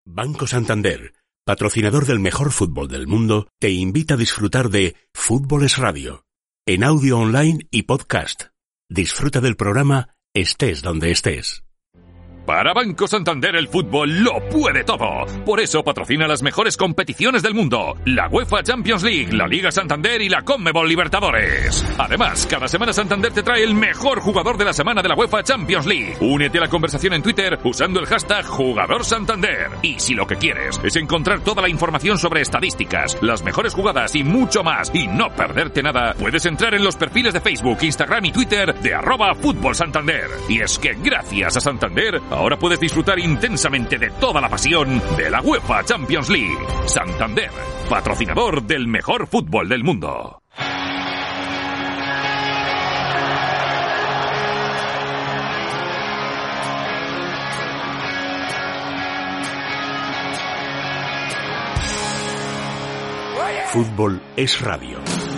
Banco Santander, patrocinador del mejor fútbol del mundo, te invita a disfrutar de Fútbol es Radio, en audio online y podcast. Disfruta del programa estés donde estés. Para Banco Santander el fútbol lo puede todo. Por eso patrocina las mejores competiciones del mundo. La UEFA Champions League, la Liga Santander y la Conmebol Libertadores. Además, cada semana Santander te trae el mejor jugador de la semana de la UEFA Champions League. Únete a la conversación en Twitter usando el hashtag #JugadorSantander. Y si lo que quieres es encontrar toda la información sobre estadísticas, las mejores jugadas y mucho más, y no perderte nada, puedes entrar en los perfiles de Facebook, Instagram y Twitter de @FútbolSantander. Y es que gracias a Santander, ahora puedes disfrutar intensamente de toda la pasión de la UEFA Champions League. Santander, patrocinador del mejor fútbol del mundo. Fútbol es Radio.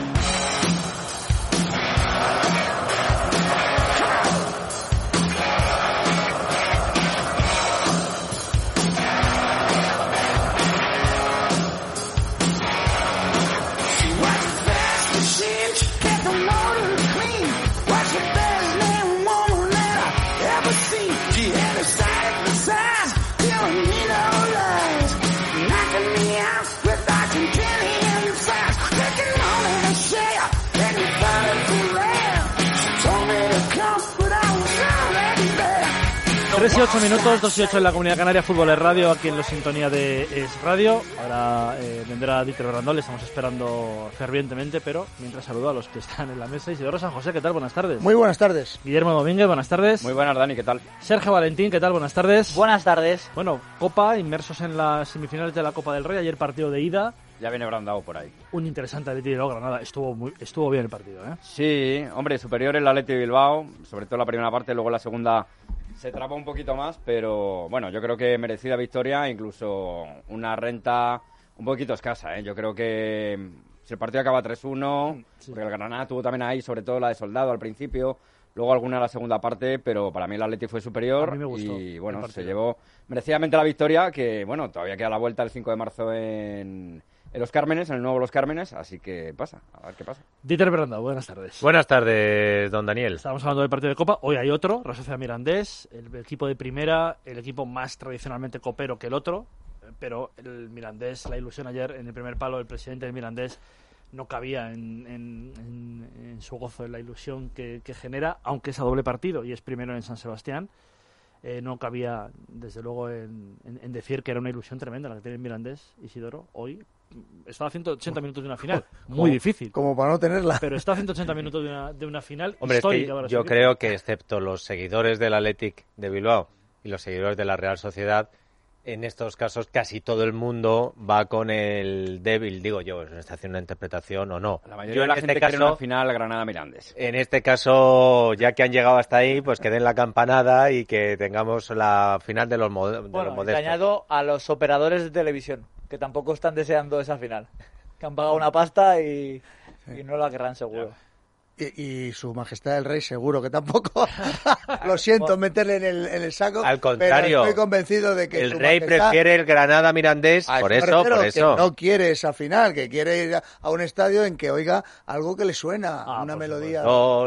Tres y 8 minutos, 2 y 8 en la Comunidad Canaria, Fútbol es Radio, aquí en la sintonía de Es Radio. Ahora vendrá Dieter Brandón, le estamos esperando fervientemente, pero mientras saludo a los que están en la mesa. Isidoro San José, ¿qué tal? Buenas tardes. Muy buenas tardes. Guillermo Domínguez, buenas tardes. Muy buenas, Dani, ¿qué tal? Sergio Valentín, ¿qué tal? Buenas tardes. Buenas tardes. Bueno, Copa, inmersos en las semifinales de la Copa del Rey, ayer partido de ida. Ya viene Brandao por ahí. Un interesante Atleti de Granada, estuvo bien el partido, ¿eh? Sí, hombre, superior el Atleti de Bilbao, sobre todo la primera parte, luego la segunda se traba un poquito más, pero bueno, yo creo que merecida victoria, incluso una renta un poquito escasa, ¿eh? Yo creo que si el partido acaba 3-1, sí, porque el Granada tuvo también ahí, sobre todo la de Soldado al principio, luego alguna en la segunda parte, pero para mí el Atleti fue superior. A mí me gustó, y bueno, se llevó merecidamente la victoria, que bueno, todavía queda la vuelta el 5 de marzo en Los Cármenes, en el nuevo Los Cármenes, así que pasa, a ver qué pasa. Dieter Brandão, buenas tardes. Buenas tardes, don Daniel. Estábamos hablando del partido de Copa, hoy hay otro, Real Sociedad Mirandés, el equipo de primera, el equipo más tradicionalmente copero que el otro, pero el Mirandés, la ilusión ayer en el primer palo, el presidente del Mirandés no cabía en su gozo, en la ilusión que genera, aunque es a doble partido y es primero en San Sebastián. No cabía, desde luego, en decir que era una ilusión tremenda la que tiene el Mirandés, Isidoro, hoy. Estaba a 180 minutos de una final, muy difícil. Como para no tenerla. Pero está a 180 minutos de una final. Hombre, histórica. Es que yo creo que excepto los seguidores del Athletic de Bilbao y los seguidores de la Real Sociedad, en estos casos casi todo el mundo va con el débil, digo yo, no está haciendo una interpretación o no. La mayoría de la gente quiere una final Granada-Mirandés. En este caso, ya que han llegado hasta ahí, pues que den la campanada y que tengamos la final de los modestos. Te añado a los operadores de televisión, que tampoco están deseando esa final, que han pagado una pasta y no la querrán seguro. Y su majestad el rey seguro que tampoco. Lo siento meterle en el saco. Al contrario, pero estoy convencido de que el rey prefiere el Granada Mirandés. Por eso. Que no quiere esa final, que quiere ir a un estadio en que oiga algo que le suena, una melodía. A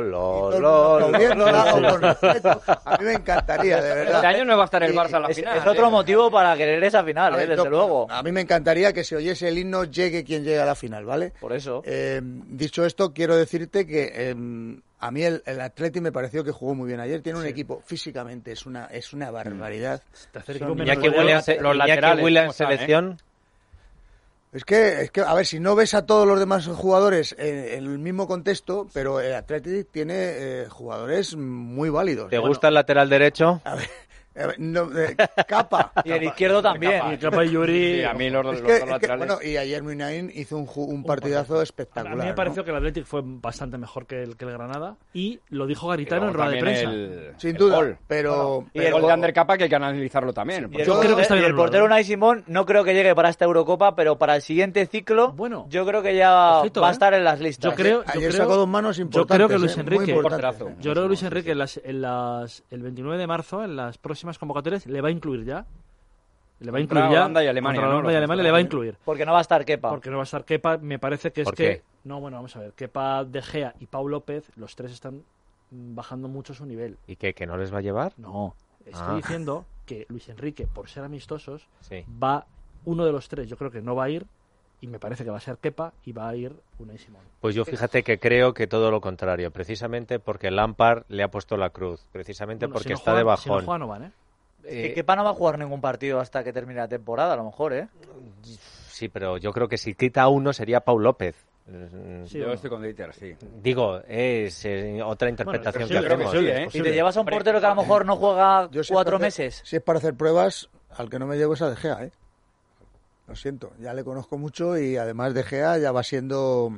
mí me encantaría, de verdad. Este año no va a estar el Barça en la final. Es otro motivo para querer esa final, desde luego. A mí me encantaría que si oyese el himno llegue quien llegue a la final, ¿vale? Por eso. Dicho esto, quiero decirte que a mí el Atleti me pareció que jugó muy bien ayer. Tiene un equipo físicamente, es una barbaridad. Iñaki Williams selección. Es que, a ver, si no ves a todos los demás jugadores en el mismo contexto, pero el Atleti tiene jugadores muy válidos. ¿Te gusta el lateral derecho? A ver, no, Capa. Y el izquierdo también. Y Capa y Yuri. Sí, a mí los dos laterales. Bueno, y ayer Muniain hizo un partidazo espectacular. A mí me pareció que el Athletic fue bastante mejor que el Granada. Y lo dijo Garitano en rueda de prensa. Sin duda. Gol. Pero el gol de Ander Capa que hay que analizarlo también. Yo creo que está bien. El portero Unai Simón no creo que llegue para esta Eurocopa, pero para el siguiente ciclo, yo creo que ya va a estar en las listas. Ayer sacó dos manos importantes. Yo creo que Luis Enrique, Luis Enrique el 29 de marzo, en las próximas convocatorias, le va a incluir ya. Le va a Contra incluir ya. Holanda y Alemania, contra ¿no? Holanda y Los Alemania le va a incluir. Porque no va a estar Kepa. Porque no va a estar Kepa, me parece que es ¿Por que... qué? No, bueno, vamos a ver. Kepa, De Gea y Pau López, los tres están bajando mucho su nivel. ¿Y qué? ¿Que no les va a llevar? No, estoy diciendo que Luis Enrique, por ser amistosos, Sí. va uno de los tres, yo creo que no va a ir, y me parece que va a ser Kepa y va a ir Unai Simón. Pues yo fíjate que creo que todo lo contrario, precisamente porque Lampard le ha puesto la cruz, precisamente Bueno, porque si no está juegan- de bajón. Si no juegan, no van, ¿eh? Que Kepa no va a jugar ningún partido hasta que termine la temporada, a lo mejor, ¿eh? Sí, pero yo creo que si quita a uno sería Pau López. Sí, Yo o no. estoy con Dieter, sí. Digo, es otra interpretación Bueno, que creo que hacemos. sí, ¿eh? es Si posible. te llevas a un portero que a lo mejor no juega Yo si 4 es para meses. si es para hacer pruebas, al que no me llevo es a De Gea, ¿eh? Lo siento, ya le conozco mucho y además De Gea ya va siendo,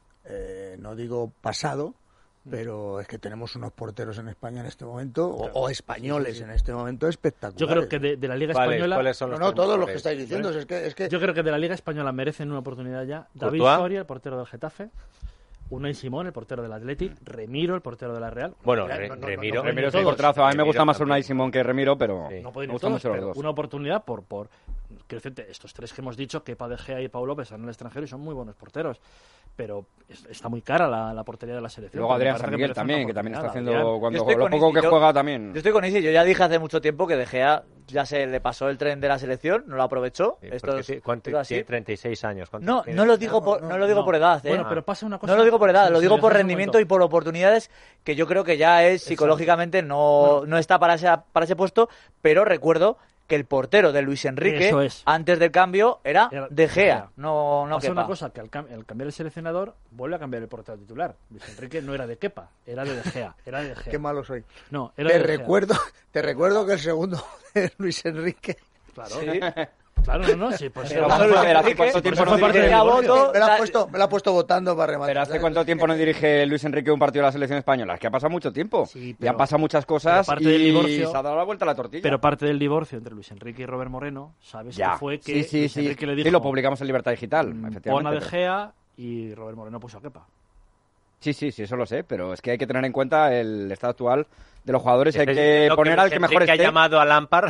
no digo pasado, pero es que tenemos unos porteros en España en este momento, o españoles en este momento espectaculares. Yo creo que de la Liga ¿Cuáles- Española... cuáles son No, los no, tres todos los mejores? que estáis diciendo, es que Yo creo que de la Liga Española merecen una oportunidad ya. David ¿Courtois? Soria, el portero del Getafe. Unai Simón, el portero del Athletic. Remiro, el portero de la Real. Bueno, No, Remiro... Remiro es todos. un porterazo. A mí me Remiro gusta más también. Unai Simón que Remiro, pero Sí. No pueden me ir gustan todos, mucho los pero dos. una oportunidad por quiero decirte, estos tres que hemos dicho, Kepa, De Gea y Pau López, están en el extranjero y son muy buenos porteros. Pero está muy cara la portería de la selección. Luego pero me Adrián parece San que Miguel merece una también, que también está haciendo, oportunidad. Adrián. cuando Yo estoy lo con poco Isi, que yo- juega también. Yo estoy con Isi, yo ya dije hace mucho tiempo que De Gea ya se le pasó el tren de la selección, no lo aprovechó. Sí, Esto porque es, sí, ¿cuánto- esto es así. tiene 36 años. ¿cuántos No, tiene? no lo digo por, no lo digo No. por edad, ¿eh? Bueno, pero pasa una cosa... No lo digo por edad, Sí, lo sí, digo por déjame un rendimiento momento. y por oportunidades que yo creo que ya es psicológicamente no está para ese puesto, pero recuerdo que el portero de Luis Enrique Eso es. antes del cambio era Era De De Gea. Gea, no Pasa Kepa. una cosa, que al cambiar el seleccionador, vuelve a cambiar el portero titular. Luis Enrique no era de Kepa, era de De Gea. Era de Gea. qué malo soy. No, era Te de Gea. recuerdo que el segundo es Luis Enrique. Claro, Sí. claro, no, sí, pues Pero Vamos Luis a ver, ¿hace Enrique, cuánto por tiempo eso no fue parte dirige del el voto, Me la ha puesto votando para rematar. Pero ¿hace cuánto tiempo no dirige Luis Enrique un partido de la selección española? Es que ha pasado mucho tiempo. Sí, Ya pero- han pasado muchas cosas pero parte y del divorcio- se ha dado la vuelta a la tortilla. pero parte del divorcio entre Luis Enrique y Robert Moreno, ¿sabes? ya. Que fue que sí, Luis Enrique le dijo, Sí, lo publicamos en Libertad Digital, pon a efectivamente. De pero- Gea y Robert Moreno puso a Kepa. Sí, eso lo sé, pero es que hay que tener en cuenta el estado actual de los jugadores y hay Estáis que diciendo poner al que Luis mejor Enrique esté. ha llamado a Lampard.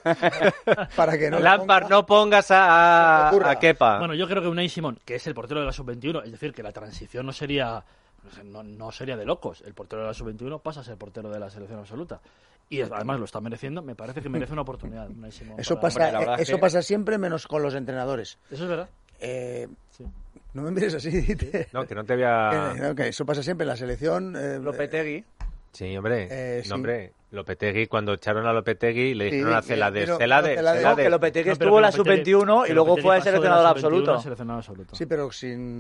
Para que no le Lampard, ponga- no pongas No se te ocurra. a Kepa. Bueno, yo creo que Unai Simón, que es el portero de la sub-21, es decir, que la transición no sería de locos. El portero de la sub-21 pasa a ser portero de la selección absoluta. Y además lo está mereciendo, me parece que merece una oportunidad Unai Simón. Eso para- Hombre, la verdad eso es que- pasa siempre menos con los entrenadores. Eso es verdad. Sí. No me mires así, Dite. No, que no te había... Que eso pasa siempre en la selección. Lopetegui. Sí, hombre. sí. No, hombre. Lopetegui, cuando echaron a Lopetegui, le dijeron Sí, a Celades. pero- Celades, pero Celades- No, que Celades. Lopetegui No, pero estuvo en la que Lopetegui- sub-21 y que luego Lopetegui fue pasó de la seleccionador sub-21 absoluto. a seleccionador absoluto. Sí, pero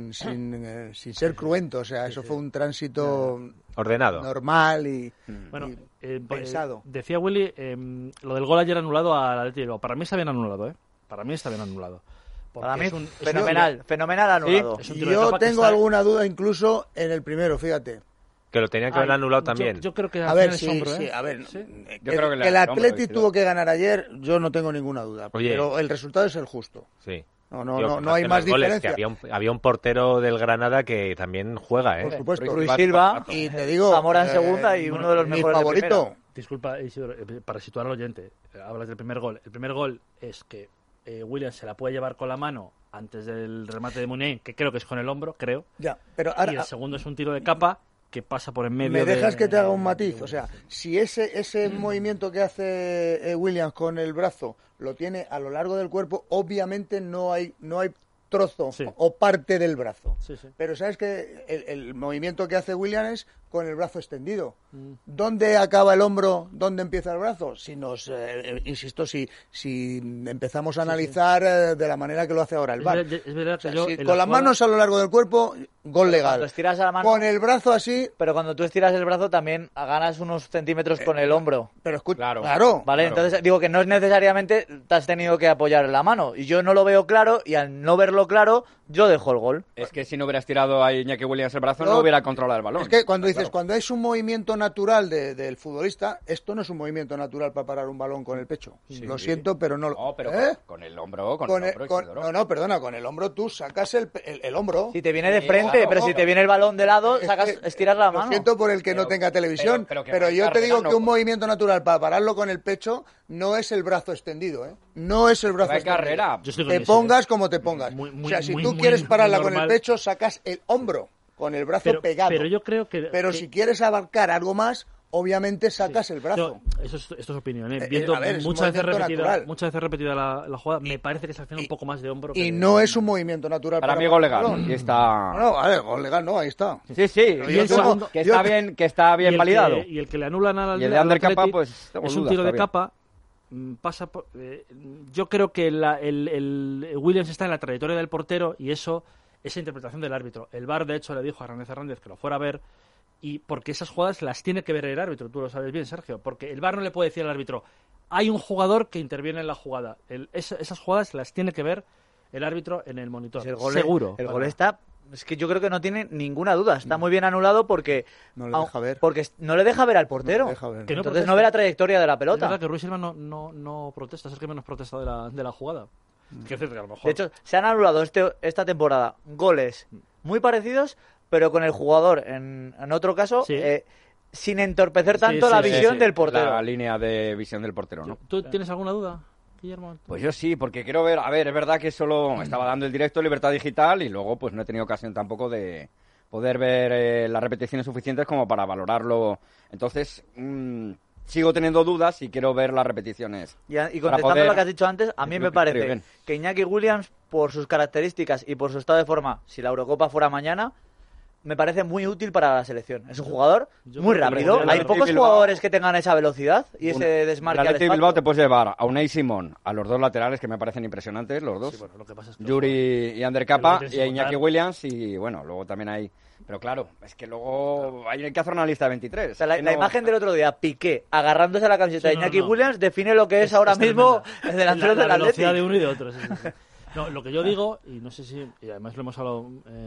sin ser cruento. O sea, eso fue un tránsito Ordenado. normal y... Bueno, pensado. decía Willy, lo del gol ayer anulado al Athletic. Para mí está bien anulado, ¿eh? Para mí está bien anulado. Porque Para mí, es un fenomenal anulado. es un tiro de Yo capa que tengo está- alguna duda incluso en el primero, fíjate. Que lo tenían que haber Ay, anulado también. Yo creo que A al ver, final es sí, hombro, sí, ¿eh? a ver. Sí. Yo creo que le el da el hombro, Atleti sí, tuvo que ganar ayer, yo no tengo ninguna duda. Oye. Pero el resultado es el justo. Sí. No, no, Tío, no, que no hay hacen más los goles, diferencia. que había un portero del Granada que también juega, Por ¿eh? supuesto. Luis Silva, Y te digo... Zamora en segunda y uno de los mi mejores de favorito. primera. Disculpa, Isidro, para situar al oyente, hablas del primer gol. El primer gol es que Williams se la puede llevar con la mano antes del remate de Muniain, que creo que es con el hombro, creo. Ya, pero Y ahora... el segundo es un tiro de capa que pasa por en medio. ¿Me dejas de- que te haga un matiz? O sea, si ese movimiento que hace Williams con el brazo lo tiene a lo largo del cuerpo, obviamente no hay trozo Sí. o parte del brazo. Sí, sí. Pero sabes que el movimiento que hace Williams es con el brazo extendido. Mm. ¿Dónde acaba el hombro? ¿Dónde empieza el brazo? Si nos, insisto, si empezamos a analizar de la manera que lo hace ahora el VAR. Es verdad O que sea, yo si en con la las jugada- manos a lo largo del cuerpo, gol legal. Cuando estiras a la mano, Con el brazo así, pero cuando tú estiras el brazo también ganas unos centímetros con el hombro. pero escucha, Claro. claro. Vale, Claro. entonces digo que no es necesariamente te has tenido que apoyar la mano. Y yo no lo veo claro y al no verlo claro, yo dejo el gol. Es que si no hubieras tirado a Iñaki Williams el brazo, No, no hubiera controlado el balón. Es que cuando dices dices, cuando es un movimiento natural del futbolista, esto no es un movimiento natural para parar un balón con el pecho. Sí. Lo siento, pero no. No, pero ¿Eh? con el hombro, Perdona, con el hombro tú sacas el hombro. Si te viene de frente, pero si te viene el balón de lado, estiras la mano. Lo siento por el que no tenga televisión, pero yo te digo que un movimiento natural para pararlo con el pecho no es el brazo extendido, ¿eh? No es el brazo extendido. Carrera. Te pongas como te pongas. O sea, si tú quieres pararla con el pecho, sacas el hombro con el brazo pegado. Pero yo creo que... Pero si quieres abarcar algo más, obviamente sacas el brazo. Esto es opinión, ¿eh? Viendo muchas veces repetida la jugada, me parece que se acciona un poco más de hombro. Y no es un movimiento natural. Para mí gol legal. Aquí está... No, a ver, gol legal no, ahí está. Sí. Que está bien validado. Y el que le anulan al y el de Ander Capa, pues... Es un tiro de Capa. Pasa por, yo creo que el Williams está en la trayectoria del portero y esa interpretación del árbitro. El VAR, de hecho, le dijo a Hernández que lo fuera a ver, y porque esas jugadas las tiene que ver el árbitro, tú lo sabes bien, Sergio, porque el VAR no le puede decir al árbitro, hay un jugador que interviene en la jugada. Esas jugadas las tiene que ver el árbitro en el monitor. Seguro. El gol está... Es que yo creo que no tiene ninguna duda. Está muy bien anulado porque no le deja ver. Porque no le deja ver al portero. Que entonces no ve la trayectoria de la pelota. Es verdad que Ruiz Silva no protesta, es el que menos protesta de la jugada. Que a lo mejor... De hecho, se han anulado esta temporada goles muy parecidos, pero con el jugador en otro caso, sin entorpecer tanto la visión del portero. La línea de visión del portero, ¿no? ¿Tú tienes alguna duda, Guillermo? Pues yo sí, porque quiero ver, es verdad que solo estaba dando el directo Libertad Digital y luego pues no he tenido ocasión tampoco de poder ver las repeticiones suficientes como para valorarlo. Entonces, sigo teniendo dudas y quiero ver las repeticiones. Y contestando lo que has dicho antes, a mí me parece que Iñaki Williams, por sus características y por su estado de forma, si la Eurocopa fuera mañana, me parece muy útil para la selección. Es un jugador muy rápido. Hay pocos jugadores que tengan esa velocidad y ese desmarque. El Athletic Bilbao te puedes llevar a Unai Simón, a los dos laterales que me parecen impresionantes, los dos. Sí, bueno, lo que pasa es que Yuri y Ander Capa y a Iñaki Williams y bueno, luego también hay... Pero claro, es que luego hay que hacer una lista de 23. O sea, la imagen del otro día, Piqué agarrándose a la camiseta de Iñaki Williams, define lo que es ahora mismo el delantero del Athletic. La velocidad de uno y de otro. Sí. No, lo que yo digo, y no sé si, y además lo hemos hablado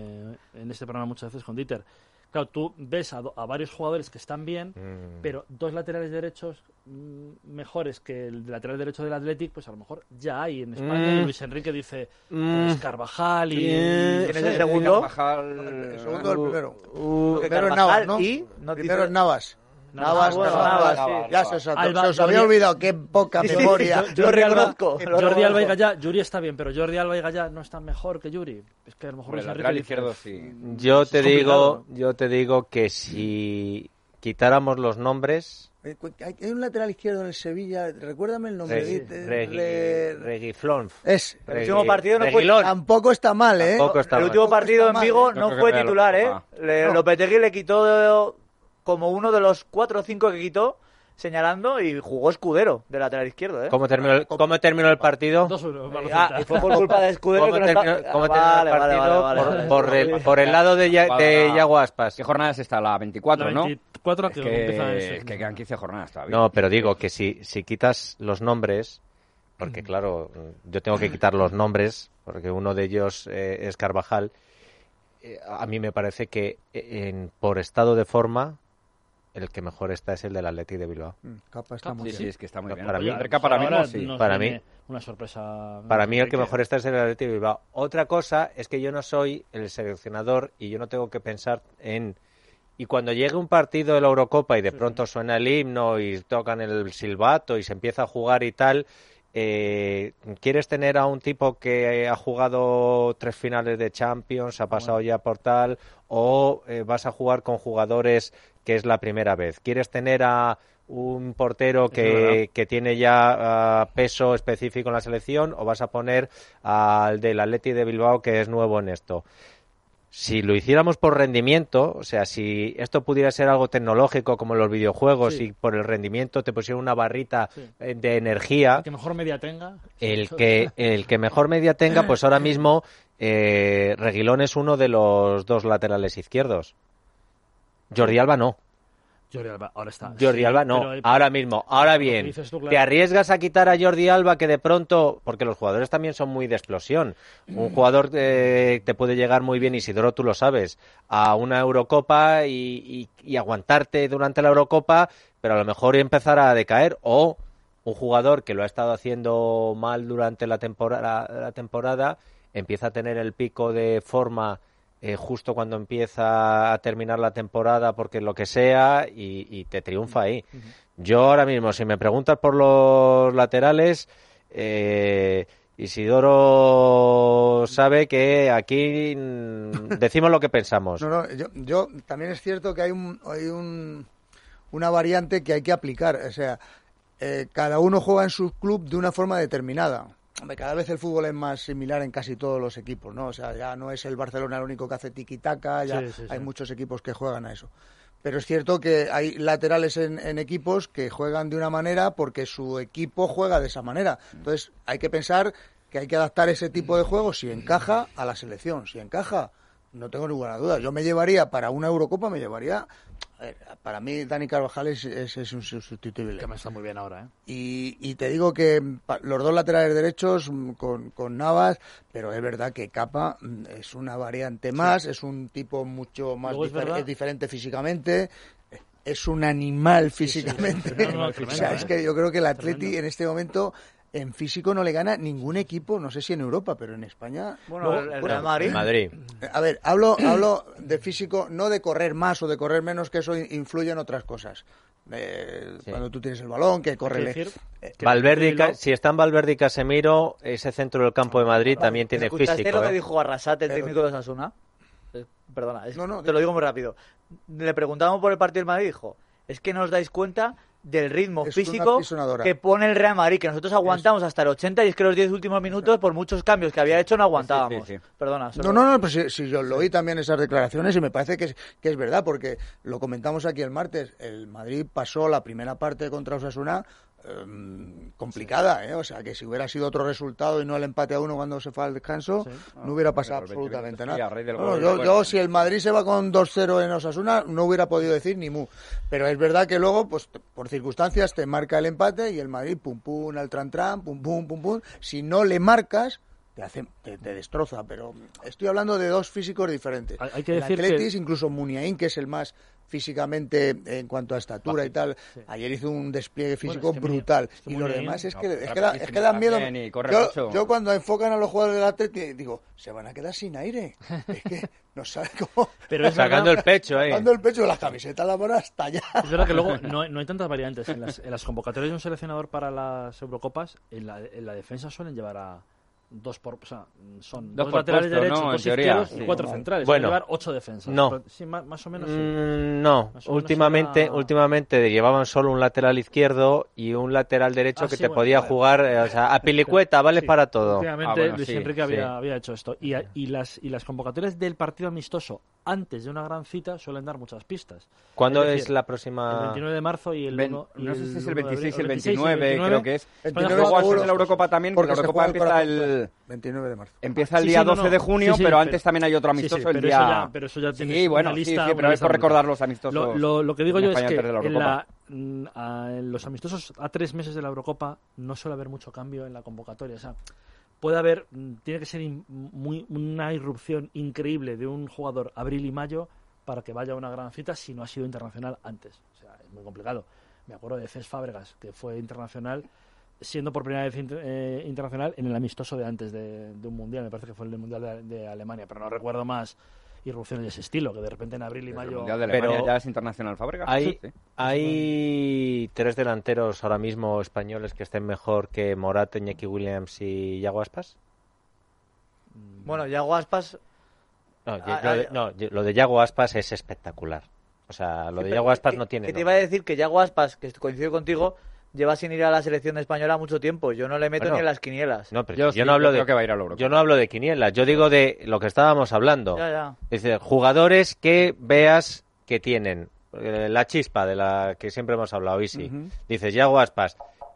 en este programa muchas veces con Dieter, claro, tú ves a varios jugadores que están bien, pero dos laterales derechos mejores que el lateral derecho del Athletic, pues a lo mejor ya hay en España. Y Luis Enrique dice, pues Carvajal y... ¿Quién es el segundo? El segundo el primero. Primero es Navas, ¿no? Primero es Navas. Navas. Ya se os había olvidado, qué poca memoria. Yo reconozco. Jordi Alba y Gallá, Yuri está bien, pero Jordi Alba y Gallá no están mejor que Yuri. Es que a lo mejor el lateral izquierdo sí. Yo te digo que si quitáramos los nombres... Hay un lateral izquierdo en el Sevilla, recuérdame el nombre. Reguilón. Es. El último partido no fue... Tampoco está mal, ¿eh? El último partido en Vigo no fue titular, ¿eh? Lopetegui le quitó como uno de los 4 o 5 que quitó, señalando, y jugó Escudero de lateral izquierdo, ¿eh? ¿Cómo terminó el partido? 2-1. Y fue por culpa de Escudero que no está... ¿Cómo terminó el partido? Por el lado de Yago Aspas. ¿Qué jornada es esta? La 24, ¿no? 24 que empieza eso. Es que quedan 15 jornadas todavía. No, pero digo que si quitas los nombres, porque claro, yo tengo que quitar los nombres, porque uno de ellos es Carvajal, a mí me parece que por estado de forma... El que mejor está es el del Athletic de Bilbao. Capa está muy bien. Sí, es que está muy bien. Para mí, para mí una sorpresa. Para mí el que mejor está es el Athletic de Bilbao. Otra cosa es que yo no soy el seleccionador y yo no tengo que pensar en... Y cuando llegue un partido de la Eurocopa y de pronto suena el himno y tocan el silbato y se empieza a jugar y tal... ¿quieres tener a un tipo que ha jugado 3 finales de Champions, ha pasado ya por tal, o vas a jugar con jugadores que es la primera vez? ¿Quieres tener a un portero que tiene ya peso específico en la selección, o vas a poner al del Athletic de Bilbao que es nuevo en esto? Si lo hiciéramos por rendimiento, o sea, si esto pudiera ser algo tecnológico como los videojuegos y por el rendimiento te pusiera una barrita de energía... El que mejor media tenga. El que mejor media tenga, pues ahora mismo Reguilón es uno de los dos laterales izquierdos. Jordi Alba no. Jordi Alba, ahora está. Jordi Alba no, pero ahora mismo. Ahora lo que bien, dices tú, claro. ¿te arriesgas a quitar a Jordi Alba que de pronto, porque los jugadores también son muy de explosión, un jugador te puede llegar muy bien, Isidoro, tú lo sabes, a una Eurocopa y aguantarte durante la Eurocopa, pero a lo mejor empezar a decaer, o un jugador que lo ha estado haciendo mal durante la temporada empieza a tener el pico de forma justo cuando empieza a terminar la temporada porque lo que sea y te triunfa ahí. Yo ahora mismo, si me preguntas por los laterales, Isidoro sabe que aquí decimos lo que pensamos. No, yo también es cierto que hay una variante que hay que aplicar, o sea, cada uno juega en su club de una forma determinada. Hombre, cada vez el fútbol es más similar en casi todos los equipos, ¿no? O sea, ya no es el Barcelona el único que hace tiki-taka, ya hay muchos equipos que juegan a eso. Pero es cierto que hay laterales en equipos que juegan de una manera porque su equipo juega de esa manera. Entonces, hay que pensar que hay que adaptar ese tipo de juego, si encaja, a la selección. Si encaja, no tengo ninguna duda. Yo me llevaría, para una Eurocopa, para mí Dani Carvajal es insustituible. Que me está muy bien ahora, ¿eh? Y te digo que los dos laterales derechos con Navas, pero es verdad que Capa es una variante más, es un tipo mucho más diferente físicamente, es un animal físicamente. O sea, es que yo creo que el Atleti en este momento en físico no le gana ningún equipo, no sé si en Europa, pero en España... Bueno, el Real Madrid. A ver, hablo de físico, no de correr más o de correr menos, que eso influye en otras cosas. Cuando tú tienes el balón, que corre... Valverde, si están Valverde y Casemiro, ese centro del campo de Madrid también tiene físico. ¿Escuchaste lo que dijo Arrasate, el técnico de Osasuna? Perdona, te lo digo muy rápido. Le preguntamos por el partido del Madrid y dijo, es que no os dais cuenta del ritmo físico que pone el Real Madrid, que nosotros aguantamos hasta el 80 y es que los 10 últimos minutos, por muchos cambios que había hecho, no aguantábamos. Sí. Perdona. No, pues si yo lo oí también esas declaraciones y me parece que es verdad, porque lo comentamos aquí el martes, el Madrid pasó la primera parte contra Osasuna complicada, o sea, que si hubiera sido otro resultado y no el empate a 1 cuando se fue al descanso, no hubiera pasado absolutamente nada. Yo si el Madrid se va con 2-0 en Osasuna, no hubiera podido decir ni mu. Pero es verdad que luego, pues por circunstancias, te marca el empate y el Madrid, pum pum, al tran, pum pum. Si no le marcas, te destroza. Pero estoy hablando de dos físicos diferentes. Hay que decir el Atletis, incluso Muniain, que es el más físicamente en cuanto a estatura y tal, ayer hizo un despliegue físico brutal. Y los demás es que dan miedo. Yo cuando enfocan a los jugadores del Atleti digo, se van a quedar sin aire. Es que no saben cómo. Pero sacando el pecho, Sacando el pecho de las camisetas, la mano hasta allá. Es verdad que luego no hay tantas variantes. En las convocatorias de un seleccionador para las Eurocopas, en la defensa suelen llevar a son dos laterales derechos, dos izquierdos y 4 centrales. Bueno, llevar 8 defensas. No. Sí, más o menos. Sí. No. Últimamente llevaban solo un lateral izquierdo y un lateral derecho que te podía jugar, o sea, a pilicueta, vale para todo. Últimamente Luis Enrique había hecho esto. Y las convocatorias del partido amistoso antes de una gran cita suelen dar muchas pistas. ¿Cuándo es la próxima? El 29 de marzo y el 1. No sé si es el 26 y el 29, creo que es. Luego en la Eurocopa también, porque la Eurocopa empieza el 29 de marzo. Empieza el día 12 de junio, pero antes también hay otro amistoso el día... Pero eso ya tienes una lista. Sí, pero es por recordar los amistosos. Lo que digo yo es que en los amistosos a 3 meses de la Eurocopa no suele haber mucho cambio en la convocatoria. O sea, tiene que ser una irrupción increíble de un jugador abril y mayo para que vaya a una gran cita si no ha sido internacional antes. O sea, es muy complicado. Me acuerdo de Cesc Fábregas, que fue internacional siendo por primera vez internacional en el amistoso de antes de un mundial, me parece que fue el mundial de Alemania, pero no recuerdo más irrupciones de ese estilo, que de repente en abril y mayo... El mundial de Alemania ya es internacional Fábregas. Hay 3 delanteros ahora mismo españoles que estén mejor que Morata, Iñaki Williams y Yago Aspas. Bueno, Yago Aspas... Lo de Yago Aspas es espectacular. O sea, lo de Yago Aspas no tiene... Que te iba a decir que Yago Aspas, que coincido contigo, lleva sin ir a la selección española mucho tiempo. Yo no le meto ni en las quinielas. No, pero yo no hablo de que va a ir a la Eurocopa. Yo no hablo de quinielas, yo digo de lo que estábamos hablando. Ya. Es decir, jugadores que veas que tienen la chispa de la que siempre hemos hablado, Isi. Dices, Yago Aspas,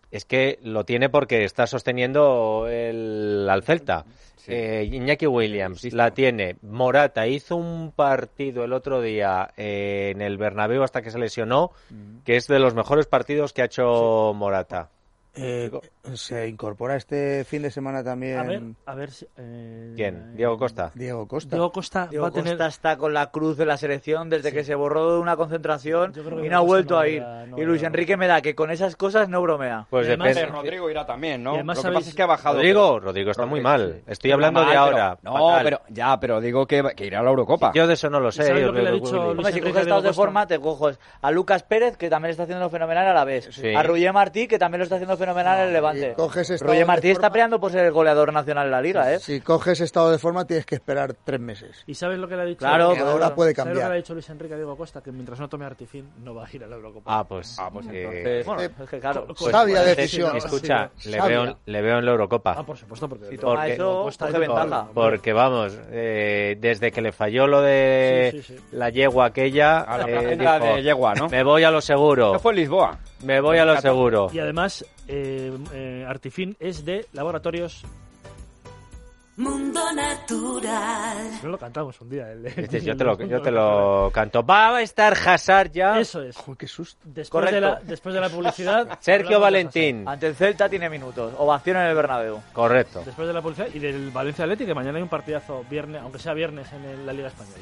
es que lo tiene porque está sosteniendo al Celta. Sí. Iñaki Williams la tiene. Morata hizo un partido el otro día en el Bernabéu hasta que se lesionó, que es de los mejores partidos que ha hecho Morata. Se incorpora este fin de semana también. A ver si, ¿quién? Diego Costa. Diego Costa está con la cruz de la selección desde que se borró de una concentración y no ha vuelto a ir. Y Luis Enrique me da que con esas cosas no bromea. Pues depende. Rodrigo irá también, ¿no? Lo que pasa es que ha bajado. Rodrigo está muy mal. Estoy hablando de ahora. Pero digo que irá a la Eurocopa. Yo de eso no lo sé. ¿Sabes lo que le ha dicho Luis si coges estados de forma, te coges a Lucas Pérez, que también está haciendo fenomenal a la vez. Sí. A Roger Martí, que también lo está haciendo fenomenal en el Levante. Roger Martí está peleando por ser el goleador nacional de la Liga, ¿eh? Si coges estado de forma tienes que esperar 3 meses. ¿Y sabes lo que le ha dicho? Claro, ahora puede cambiar. ¿Sabes lo que le ha dicho Luis Enrique a Diego Costa? Que mientras no tome Artifin no va a ir a la Eurocopa. Pues entonces... Bueno, es que claro. Sabia decisión. Escucha, le veo en la Eurocopa. Por supuesto, porque... Si toma eso, coge ventaja. Porque vamos, desde que le falló lo de la yegua aquella... A la placenta de yegua, ¿no? Me voy a lo seguro. ¿Qué fue Lisboa? Me voy a lo seguro. Y además, Artifin es de Laboratorios Mundo Natural. No lo cantamos un día. Yo te lo canto. Va a estar Hazard ya. Eso es. Joder, qué susto. Después de la publicidad. Sergio Valentín. Ante el Celta tiene minutos. Ovación en el Bernabéu. Correcto. Después de la publicidad y del Valencia Athletic, que mañana hay un partidazo viernes, aunque sea viernes en la Liga Española.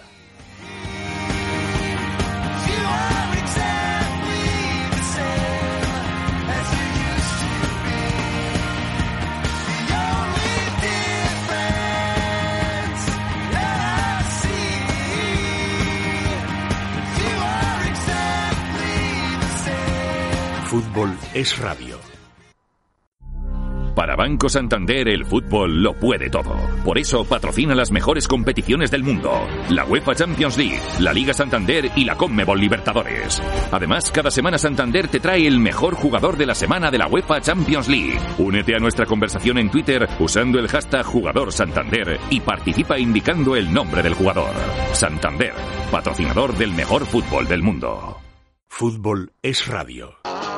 Fútbol es radio. Para Banco Santander el fútbol lo puede todo. Por eso patrocina las mejores competiciones del mundo. La UEFA Champions League, la Liga Santander y la Conmebol Libertadores. Además, cada semana Santander te trae el mejor jugador de la semana de la UEFA Champions League. Únete a nuestra conversación en Twitter usando el hashtag #JugadorSantander y participa indicando el nombre del jugador. Santander, patrocinador del mejor fútbol del mundo. Fútbol es radio.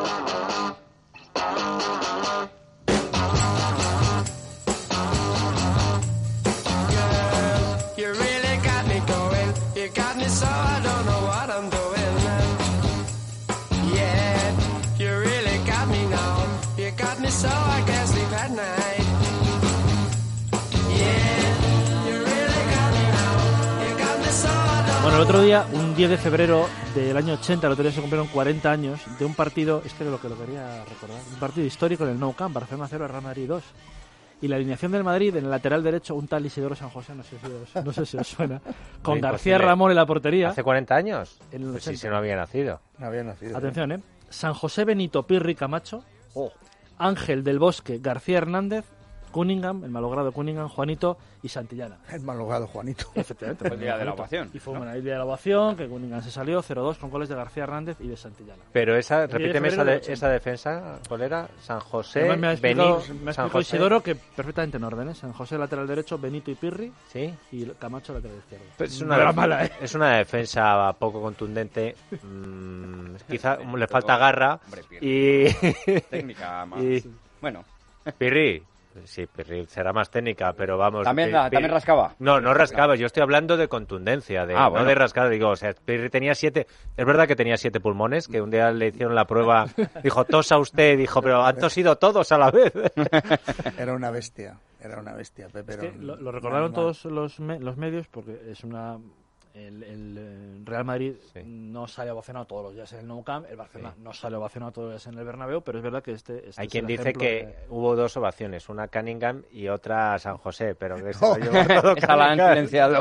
Bueno, el otro día, un 10 de febrero del año 80, el otro día se cumplieron 40 años de un partido, es que lo quería recordar, un partido histórico en el Nou Camp, Barcelona 0, Real Madrid 2. Y la alineación del Madrid, en el lateral derecho, un tal Isidoro San José, no sé si os suena, con García Ramón en la portería. ¿Hace 40 años? En el 80. Pues sí, no había nacido. No había nacido. Atención, San José, Benito, Pirri, Camacho, Ángel del Bosque, García Hernández, Cunningham, el malogrado Cunningham, Juanito y Santillana. El malogrado Juanito. Efectivamente. Fue el día de la ovación. Y fue una idea de la ovación, que Cunningham se salió 0-2 con goles de García Hernández y de Santillana. Pero repíteme esa defensa, ¿cuál era? San José, me ha Benito, explicado Isidoro que perfectamente en orden, San José lateral derecho, Benito y Pirri, ¿sí? Y Camacho lateral izquierdo. Pues es una defensa poco contundente, quizá le falta garra. Hombre, y técnica más. Bueno. Pirri. Sí, Pirri será más técnica, pero vamos... ¿También rascaba? No rascaba, yo estoy hablando de contundencia, no de rascar, digo, o sea, Pirri tenía 7, es verdad que tenía 7 pulmones, que un día le hicieron la prueba, dijo, tosa usted, dijo, pero han tosido todos a la vez. Era una bestia, Pepe. Es que lo recordaron todos los medios porque es una... El Real Madrid no sale ovacionado todos los días en el Nou Camp, el Barcelona no sale ovacionado todos los días en el Bernabéu, pero es verdad que hay quien dice que hubo 2 ovaciones, una Cunningham y otra San José, pero que esa la han silenciado.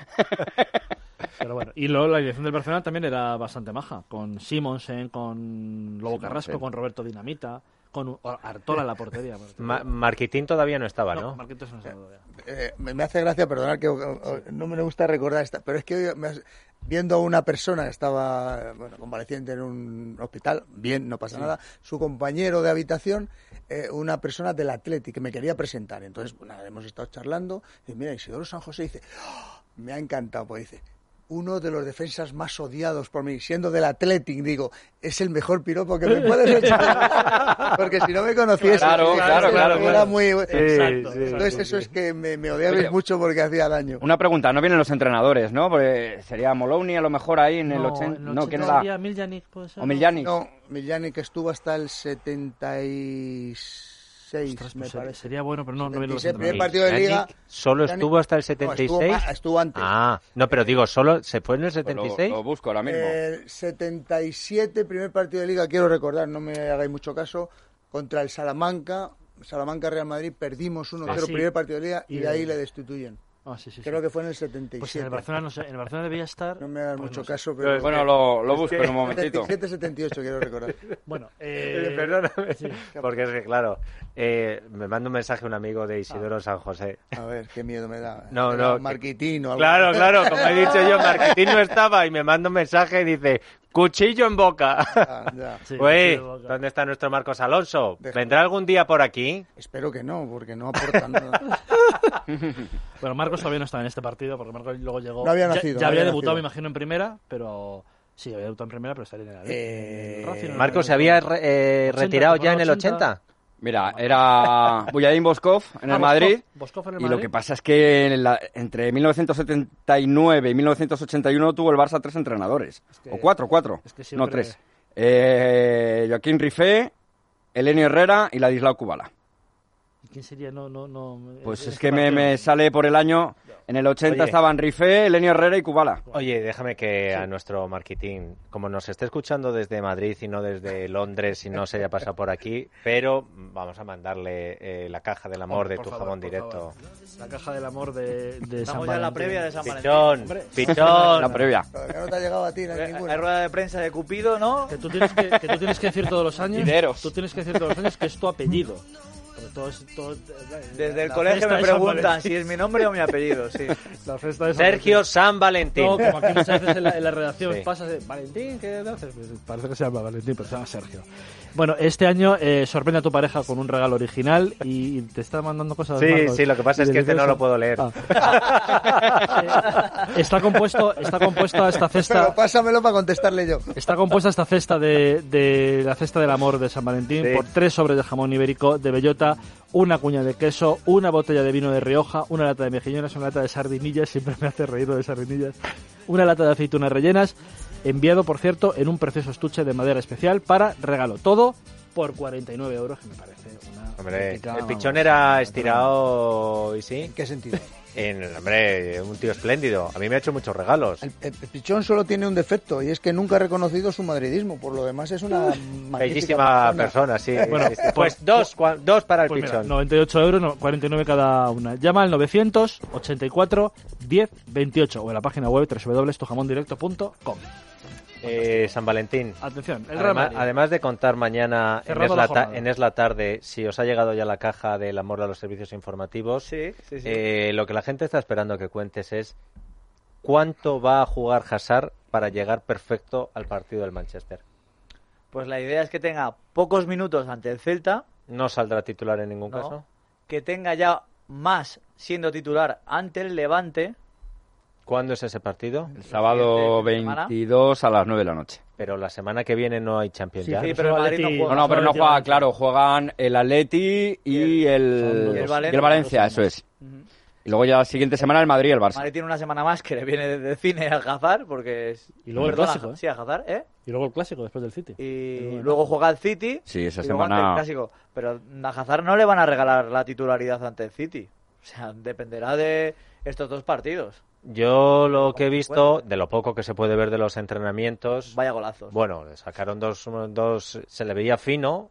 Pero bueno, y luego la dirección del Barcelona también era bastante maja, con Simonsen, con Lobo Carrasco, con Roberto Dinamita, con Artola en la portería. Marquitín todavía no estaba, ¿no? Marquitín no estaba todavía. Me hace gracia, perdonad que no me gusta recordar esta, pero es que hoy viendo a una persona que estaba convaleciente en un hospital, bien, no pasa nada, su compañero de habitación, una persona del Athletic que me quería presentar. Entonces, hemos estado charlando, y mira, Isidoro San José dice, me ha encantado, pues dice, uno de los defensas más odiados por mí, siendo del Athletic, digo, es el mejor piropo que me puedes echar. Porque si no me conociese, Claro. era muy... Exacto. Entonces eso es que me odiabais mucho porque hacía daño. Una pregunta, no vienen los entrenadores, ¿no? Porque sería Moloney a lo mejor ahí en el 80. en el No, ¿quién 80 era? Miljanic, puede ser. ¿O Miljanic? No, Miljanic estuvo hasta el 76, Ostras, me pues parece. sería bueno, pero no vienen los 76, primer entrenadores. partido de liga. ¿Solo Miljanic- estuvo hasta el No, 76? estuvo antes. Ah, no, pero digo, ¿solo se fue en el 76? Lo busco ahora mismo. 77, primer partido de liga, quiero recordar, no me hagáis mucho caso, contra el Salamanca, Real Madrid, perdimos 1-0 sí. primer partido de liga y Y de ahí de- le destituyen. Ah, sí. Creo que fue en el 77. Pues en el Barcelona, no sé, en el Barcelona debía estar... No me hagas pues mucho no sé. caso, pero... Bueno, lo busco en un momentito. 77-78, quiero recordar. Bueno, Perdóname, sí. porque es que, claro, me manda un mensaje un amigo de Isidoro San José. A ver, qué miedo me da. No, Era no, Marquitín o algo. Claro, como he dicho yo, Marquitín no estaba y me manda un mensaje y dice, cuchillo en boca. Ah, ya. Sí, Güey, sí, de boca. ¿dónde está nuestro Marcos Alonso? Déjalo. ¿Vendrá algún día por aquí? Espero que no, porque no aportan nada. Bueno, Marcos todavía no estaba en este partido, porque Marcos luego llegó... No había Ya- nacido, Ya no había había debutado, nacido. me imagino, en primera, pero... Sí, había debutado en primera, pero estaría en el Racing, en Marcos el- se había 80, retirado ya en el 80. 80. Mira, era Buyadín Boskov en el Madrid. Boskov en el Y Madrid. lo que pasa es que entre 1979 y 1981 tuvo el Barça 3 entrenadores. que- O 4. es que No, siempre- 3. Joaquín Rifé, Elenio Herrera y Ladislao Kubala. ¿Quién sería? No... Pues es este que me partido. sale por el año. En el 80 Oye. estaban Rifé, Elenio Herrera y Kubala. Oye, déjame que a nuestro Marquitín, como nos esté escuchando desde Madrid y no desde Londres y no se haya pasado por aquí, pero vamos a mandarle la caja del amor de Por tu favor, jamón por directo. favor. La caja del amor de San Estamos ya en la Valentín. previa de San Valentín. Pichón, pichón. La previa. Todavía no te ha llegado a ti, no hay Hay ninguna. rueda de prensa de Cupido, ¿no? Que tú tienes que decir todos los años. Dineros. Tú tienes que decir todos los años que es tu apellido. Porque Desde el la colegio fiesta me de San preguntan Valentín. si es mi nombre o mi apellido, sí. La fiesta de San Sergio Valentín. San Valentín. No, como aquí muchas veces en la redacción Sí. pasa de Valentín, ¿qué haces? Pues parece que se llama Valentín, pero se llama Sergio. Bueno, este año sorprende a tu pareja con un regalo original y te está mandando cosas. Sí, Marcos, sí, lo que pasa es que este no lo puedo leer. Está compuesta esta cesta. Pero pásamelo para contestarle yo. Está compuesta esta cesta de la cesta del amor de San Valentín Sí. por 3 sobres de jamón ibérico de bellota, una cuña de queso, una botella de vino de Rioja, una lata de mejillones, una lata de sardinillas, siempre me hace reír lo de sardinillas, una lata de aceitunas rellenas, enviado, por cierto, en un precioso estuche de madera especial para regalo. Todo por 49 euros, que me parece una... Hombre, auténtica, el pichón vamos, era estirado y sí. ¿En qué sentido? Hombre, un tío espléndido. A mí me ha hecho muchos regalos. El Pichón solo tiene un defecto y es que nunca ha reconocido su madridismo. Por lo demás es una magnífica Bellísima persona, sí. Bueno, Sí, sí. Pues dos para el Pues mira, pichón. 98 euros, 49 cada una. Llama al 984 10 28 o en la página web www.tujamondirecto.com. San Valentín. Atención, el Real Madrid. Además de contar mañana Cerrando la jornada. en Es la Tarde, si os ha llegado ya la caja del amor a los servicios informativos, Sí, sí, sí. lo que la gente está esperando que cuentes es cuánto va a jugar Hazard para llegar perfecto al partido del Manchester. Pues la idea es que tenga pocos minutos ante el Celta, No saldrá titular en ningún No. caso. que tenga ya más siendo titular ante el Levante. ¿Cuándo es ese partido? El sábado Siguiente semana. 22 a las 9 de la noche. Pero la semana que viene no hay Champions ya. Sí, pero el Madrid no juega. No, pero no Atleti, juega, Valencia. claro, juegan el Atleti y el Valencia, eso es. Y luego ya la siguiente semana el Madrid y el Barça. Madrid tiene una semana más que le viene de cine a Hazard, porque es... Y luego el Perdona, clásico, ¿eh? Sí, a Hazard, ¿eh? Y luego el clásico después del City. Y luego juega el City. Sí, esa y luego semana- ante el clásico. Pero a Hazard no le van a regalar la titularidad ante el City. O sea, dependerá de estos dos partidos. Yo lo que he visto, de lo poco que se puede ver de los entrenamientos, Vaya golazos. bueno, le sacaron dos, se le veía fino,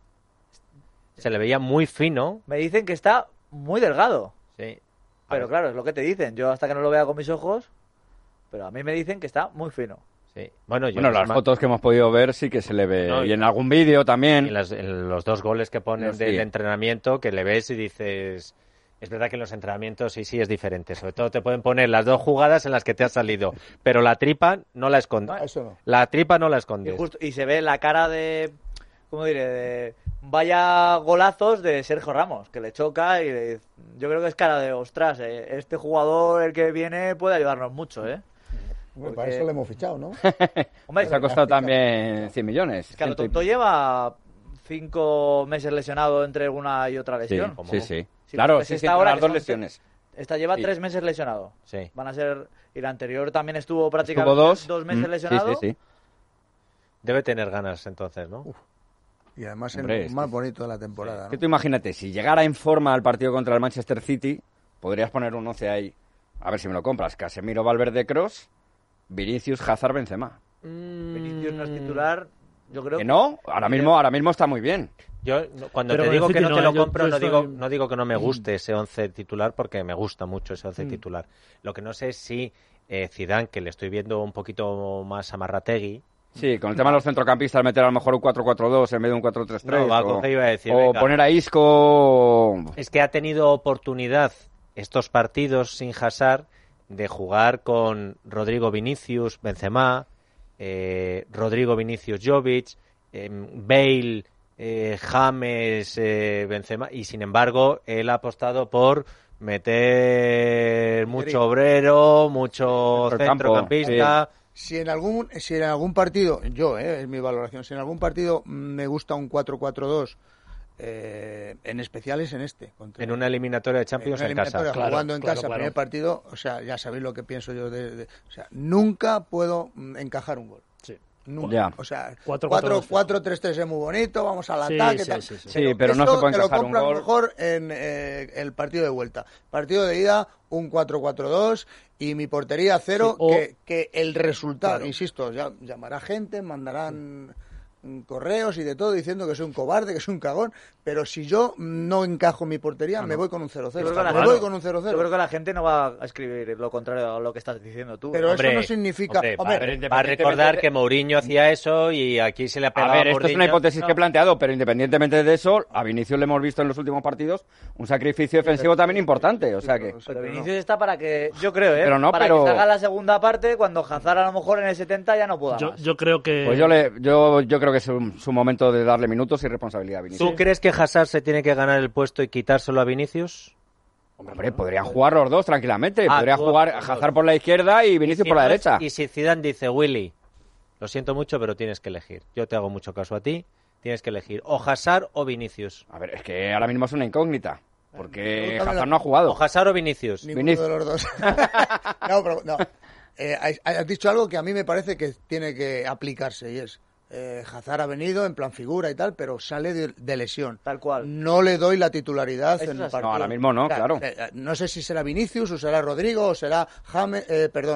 se le veía muy fino, Me dicen que está muy delgado. sí. Pero claro, es lo que te dicen. Yo hasta que no lo vea con mis ojos, pero a mí me dicen que está muy fino. Sí. Bueno, yo Bueno, las fotos que hemos podido ver sí que se le ve. No, y en algún vídeo también. en los dos goles que ponen Sí. de entrenamiento, que le ves y dices, es verdad que en los entrenamientos sí es diferente. Sobre todo te pueden poner las dos jugadas en las que te has salido, pero la tripa no la escondes. No, eso no. La tripa no la Y, escondes. y se ve la cara de... ¿Cómo diré? De vaya golazos de Sergio Ramos, que le choca y yo creo que es cara de, ostras, este jugador, el que viene, puede ayudarnos mucho, ¿eh? Bueno, para eso le hemos fichado, ¿no? Hombre, Se ha costado también 100 millones. Claro, Tonto lleva 5 meses lesionado entre una y otra lesión. Sí. Sí, Claro, porque sí, esta ahora las que dos son lesiones. Esta lleva Sí. 3 meses lesionado. Sí. Van a ser... Y la anterior también estuvo prácticamente Estuvo 2 meses lesionado. Sí. Debe tener ganas entonces, ¿no? Y además Hombre, el más bonito de la temporada, Que ¿no? tú imagínate, si llegara en forma al partido contra el Manchester City, podrías poner un 11 ahí. A ver si me lo compras. Casemiro, Valverde, Kroos, Vinicius, Hazard, Benzema. Vinicius no es titular, yo creo ¿Que no? Ahora mismo está muy bien. Yo cuando Pero te con digo el que City no te no, lo yo compro, no estoy- digo que no me guste ese 11 titular, porque me gusta mucho ese 11 titular. Lo que no sé es si Zidane, que le estoy viendo un poquito más amarrategui, Sí, con el tema de los centrocampistas, meter a lo mejor un 4-4-2 en vez de un 4-3-3. No, va a o coger y va a decir, o venga. poner a Isco... es que ha tenido oportunidad estos partidos sin Hazard de jugar con Rodrigo Vinicius, Benzema, Rodrigo Vinicius Jovic, Bale, James, Benzema, y sin embargo él ha apostado por meter mucho obrero, mucho Centro del campo, centrocampista. Si en algún partido, es mi valoración, si en algún partido me gusta un 4-4-2, en especial es en este. En una eliminatoria de Champions una en casa. eliminatoria, jugando en casa, claro. primer partido, o sea, ya sabéis lo que pienso yo o sea, nunca puedo encajar un gol. Sí. Nunca. Ya. O sea, 4-4-2. 4-3-3 es muy bonito, vamos al Sí, ataque. sí, tal. sí, sí. Sí, pero no esto se puede te lo encajar un compro a lo gol. mejor en el partido de vuelta. Partido de ida, un 4-4-2 y mi portería 0, Sí, o- que el resultado, Claro. insisto, llamará gente, mandarán correos y de todo diciendo que soy un cobarde, que soy un cagón, pero si yo no encajo mi portería, me voy con un 0-0. Yo creo que la Me gente- voy con un 0-0. Yo creo que la gente no va a escribir lo contrario a lo que estás diciendo tú. Pero Hombre, eso no significa... hombre, Hombre, va a recordar que Mourinho hacía eso y aquí se le ha A pegado ver, esto es una Mourinho. hipótesis que he planteado, pero independientemente de eso, a Vinicius le hemos visto en los últimos partidos un sacrificio defensivo también importante, o sea que... Pero Vinicius está para que, yo creo, Pero no, para pero- que salga la segunda parte cuando Hazard a lo mejor en el 70 ya no pueda más. Yo creo que... Pues yo creo que es su momento de darle minutos y responsabilidad a Vinicius. ¿Tú crees que Hazard se tiene que ganar el puesto y quitárselo a Vinicius? Hombre, podrían jugar los dos tranquilamente. Ah, Podría tú- jugar los Hazard dos. por la izquierda y Vinicius por la derecha. Y si Zidane dice, Willy, lo siento mucho, pero tienes que elegir. Yo te hago mucho caso a ti, tienes que elegir o Hazard o Vinicius. A ver, es que ahora mismo es una incógnita. Porque Pregúntamelo. Hazard no ha jugado. O Hazard o Vinicius. Ninguno Vinicius. de los dos. No. Has dicho algo que a mí me parece que tiene que aplicarse y es Hazard ha venido en plan figura y tal, pero sale de lesión. Tal cual. No le doy la titularidad Eso en es el así. partido. No, ahora mismo no, claro. No sé si será Vinicius o será Rodrigo o será James,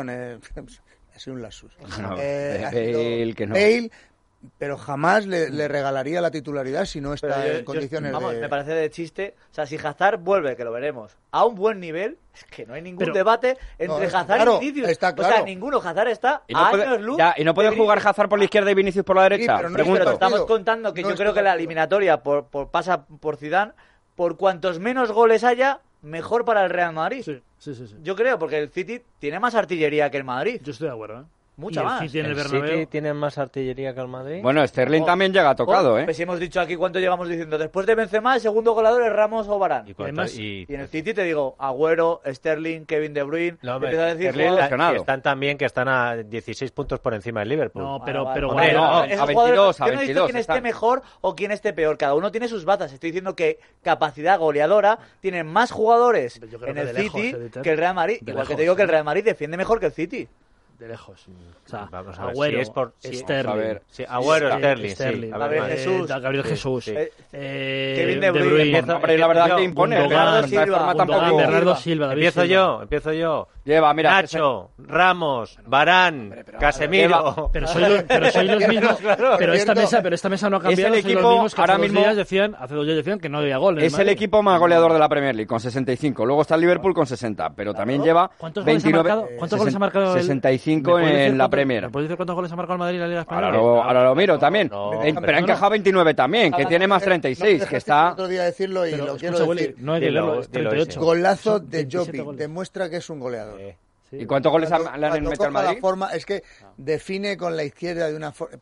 ha sido un lapsus. No, Ha Bale, sido que no. Bale, pero jamás le regalaría la titularidad si no está Pero en condiciones vamos, de... me parece de chiste. O sea, si Hazard vuelve, que lo veremos, a un buen nivel, es que no hay ningún Pero- debate entre está Hazard claro, y Vinicius. está O sea, claro. ninguno. Hazard está Y a no puede, años luz. ya, y no puede de jugar Vinicius. Hazard por la izquierda y Vinicius por la derecha. pero no Pregunto. Pero estamos Digo, contando que no yo estoy creo que de la acuerdo. eliminatoria pasa por Zidane, por cuantos menos goles haya, mejor para el Real Madrid. Sí. Yo creo, porque el City tiene más artillería que el Madrid. Yo estoy de acuerdo, ¿eh? Mucha Y el más. City en el ¿El Bernabéu... City tiene más artillería que el Madrid? Bueno, Sterling también llega tocado, ¿eh? Pues si hemos dicho aquí cuánto llevamos diciendo. Después de Benzema, el segundo goleador es Ramos o Varane. ¿Y cuánto- además- Y en el City te digo, Agüero, Sterling, Kevin De Bruyne. No, hombre, empiezo a decir Sterling jugadores- lesionado. que están también que están a 16 puntos por encima del Liverpool. No, Vale, pero vale, bueno, vale. no, Esos a 22, jugadores- a yo no he dicho 22 quién esté están. mejor o quién esté peor. Cada uno tiene sus batas. Estoy diciendo que capacidad goleadora tienen más jugadores Yo creo en que el de lejos, City Dieter. que el Real Madrid. De Igual que lejos, te digo que el ¿eh? Real Madrid defiende mejor que el City. de lejos. O sea, Vamos a ver, Agüero, si es por- si- Sterling, vamos a ver. Sí, Agüero, Sterling, sí. Sterling, A ver, Gabriel vale. Jesús. Gabriel Sí, Jesús. sí. Kevin De Bruyne. Hombre, la verdad que impone. Gundogan, Bernardo Silva, Silva, forma Gundogan, tampoco... Bernardo Silva, David Empiezo Silva. yo. Lleva, mira. Nacho, Ramos, Varane, Casemiro. Pero soy los mismos. Pero esta mesa no ha cambiado. el soy equipo, los mismos que ahora hace mismo- 2 días decían, hace 2 días decían que no había goles. Es el equipo más goleador de la Premier League, con 65. Luego está el Liverpool con 60, pero también lleva ¿Cuántos goles ha 29... marcado? ¿Cuántos goles ha marcado el- 65 ¿Me puedes decir en la cuántos- Premier. ¿Me puedes decir cuántos goles ha marcado el Madrid en la Liga Española? Ahora lo miro también. no, Pero ha encajado 29 también, que tiene más 36, que está... otro día decirlo y Pero, lo escucha, quiero Willy, decir. no hay que Dilo, verlo, es dilo 38. Golazo Son de 27 Jopi. goles. Demuestra que es un goleador. Sí. ¿Y cuántos goles le han Cuando metido al coja Madrid? la forma, es que define con la izquierda de una forma... ¿Perdón?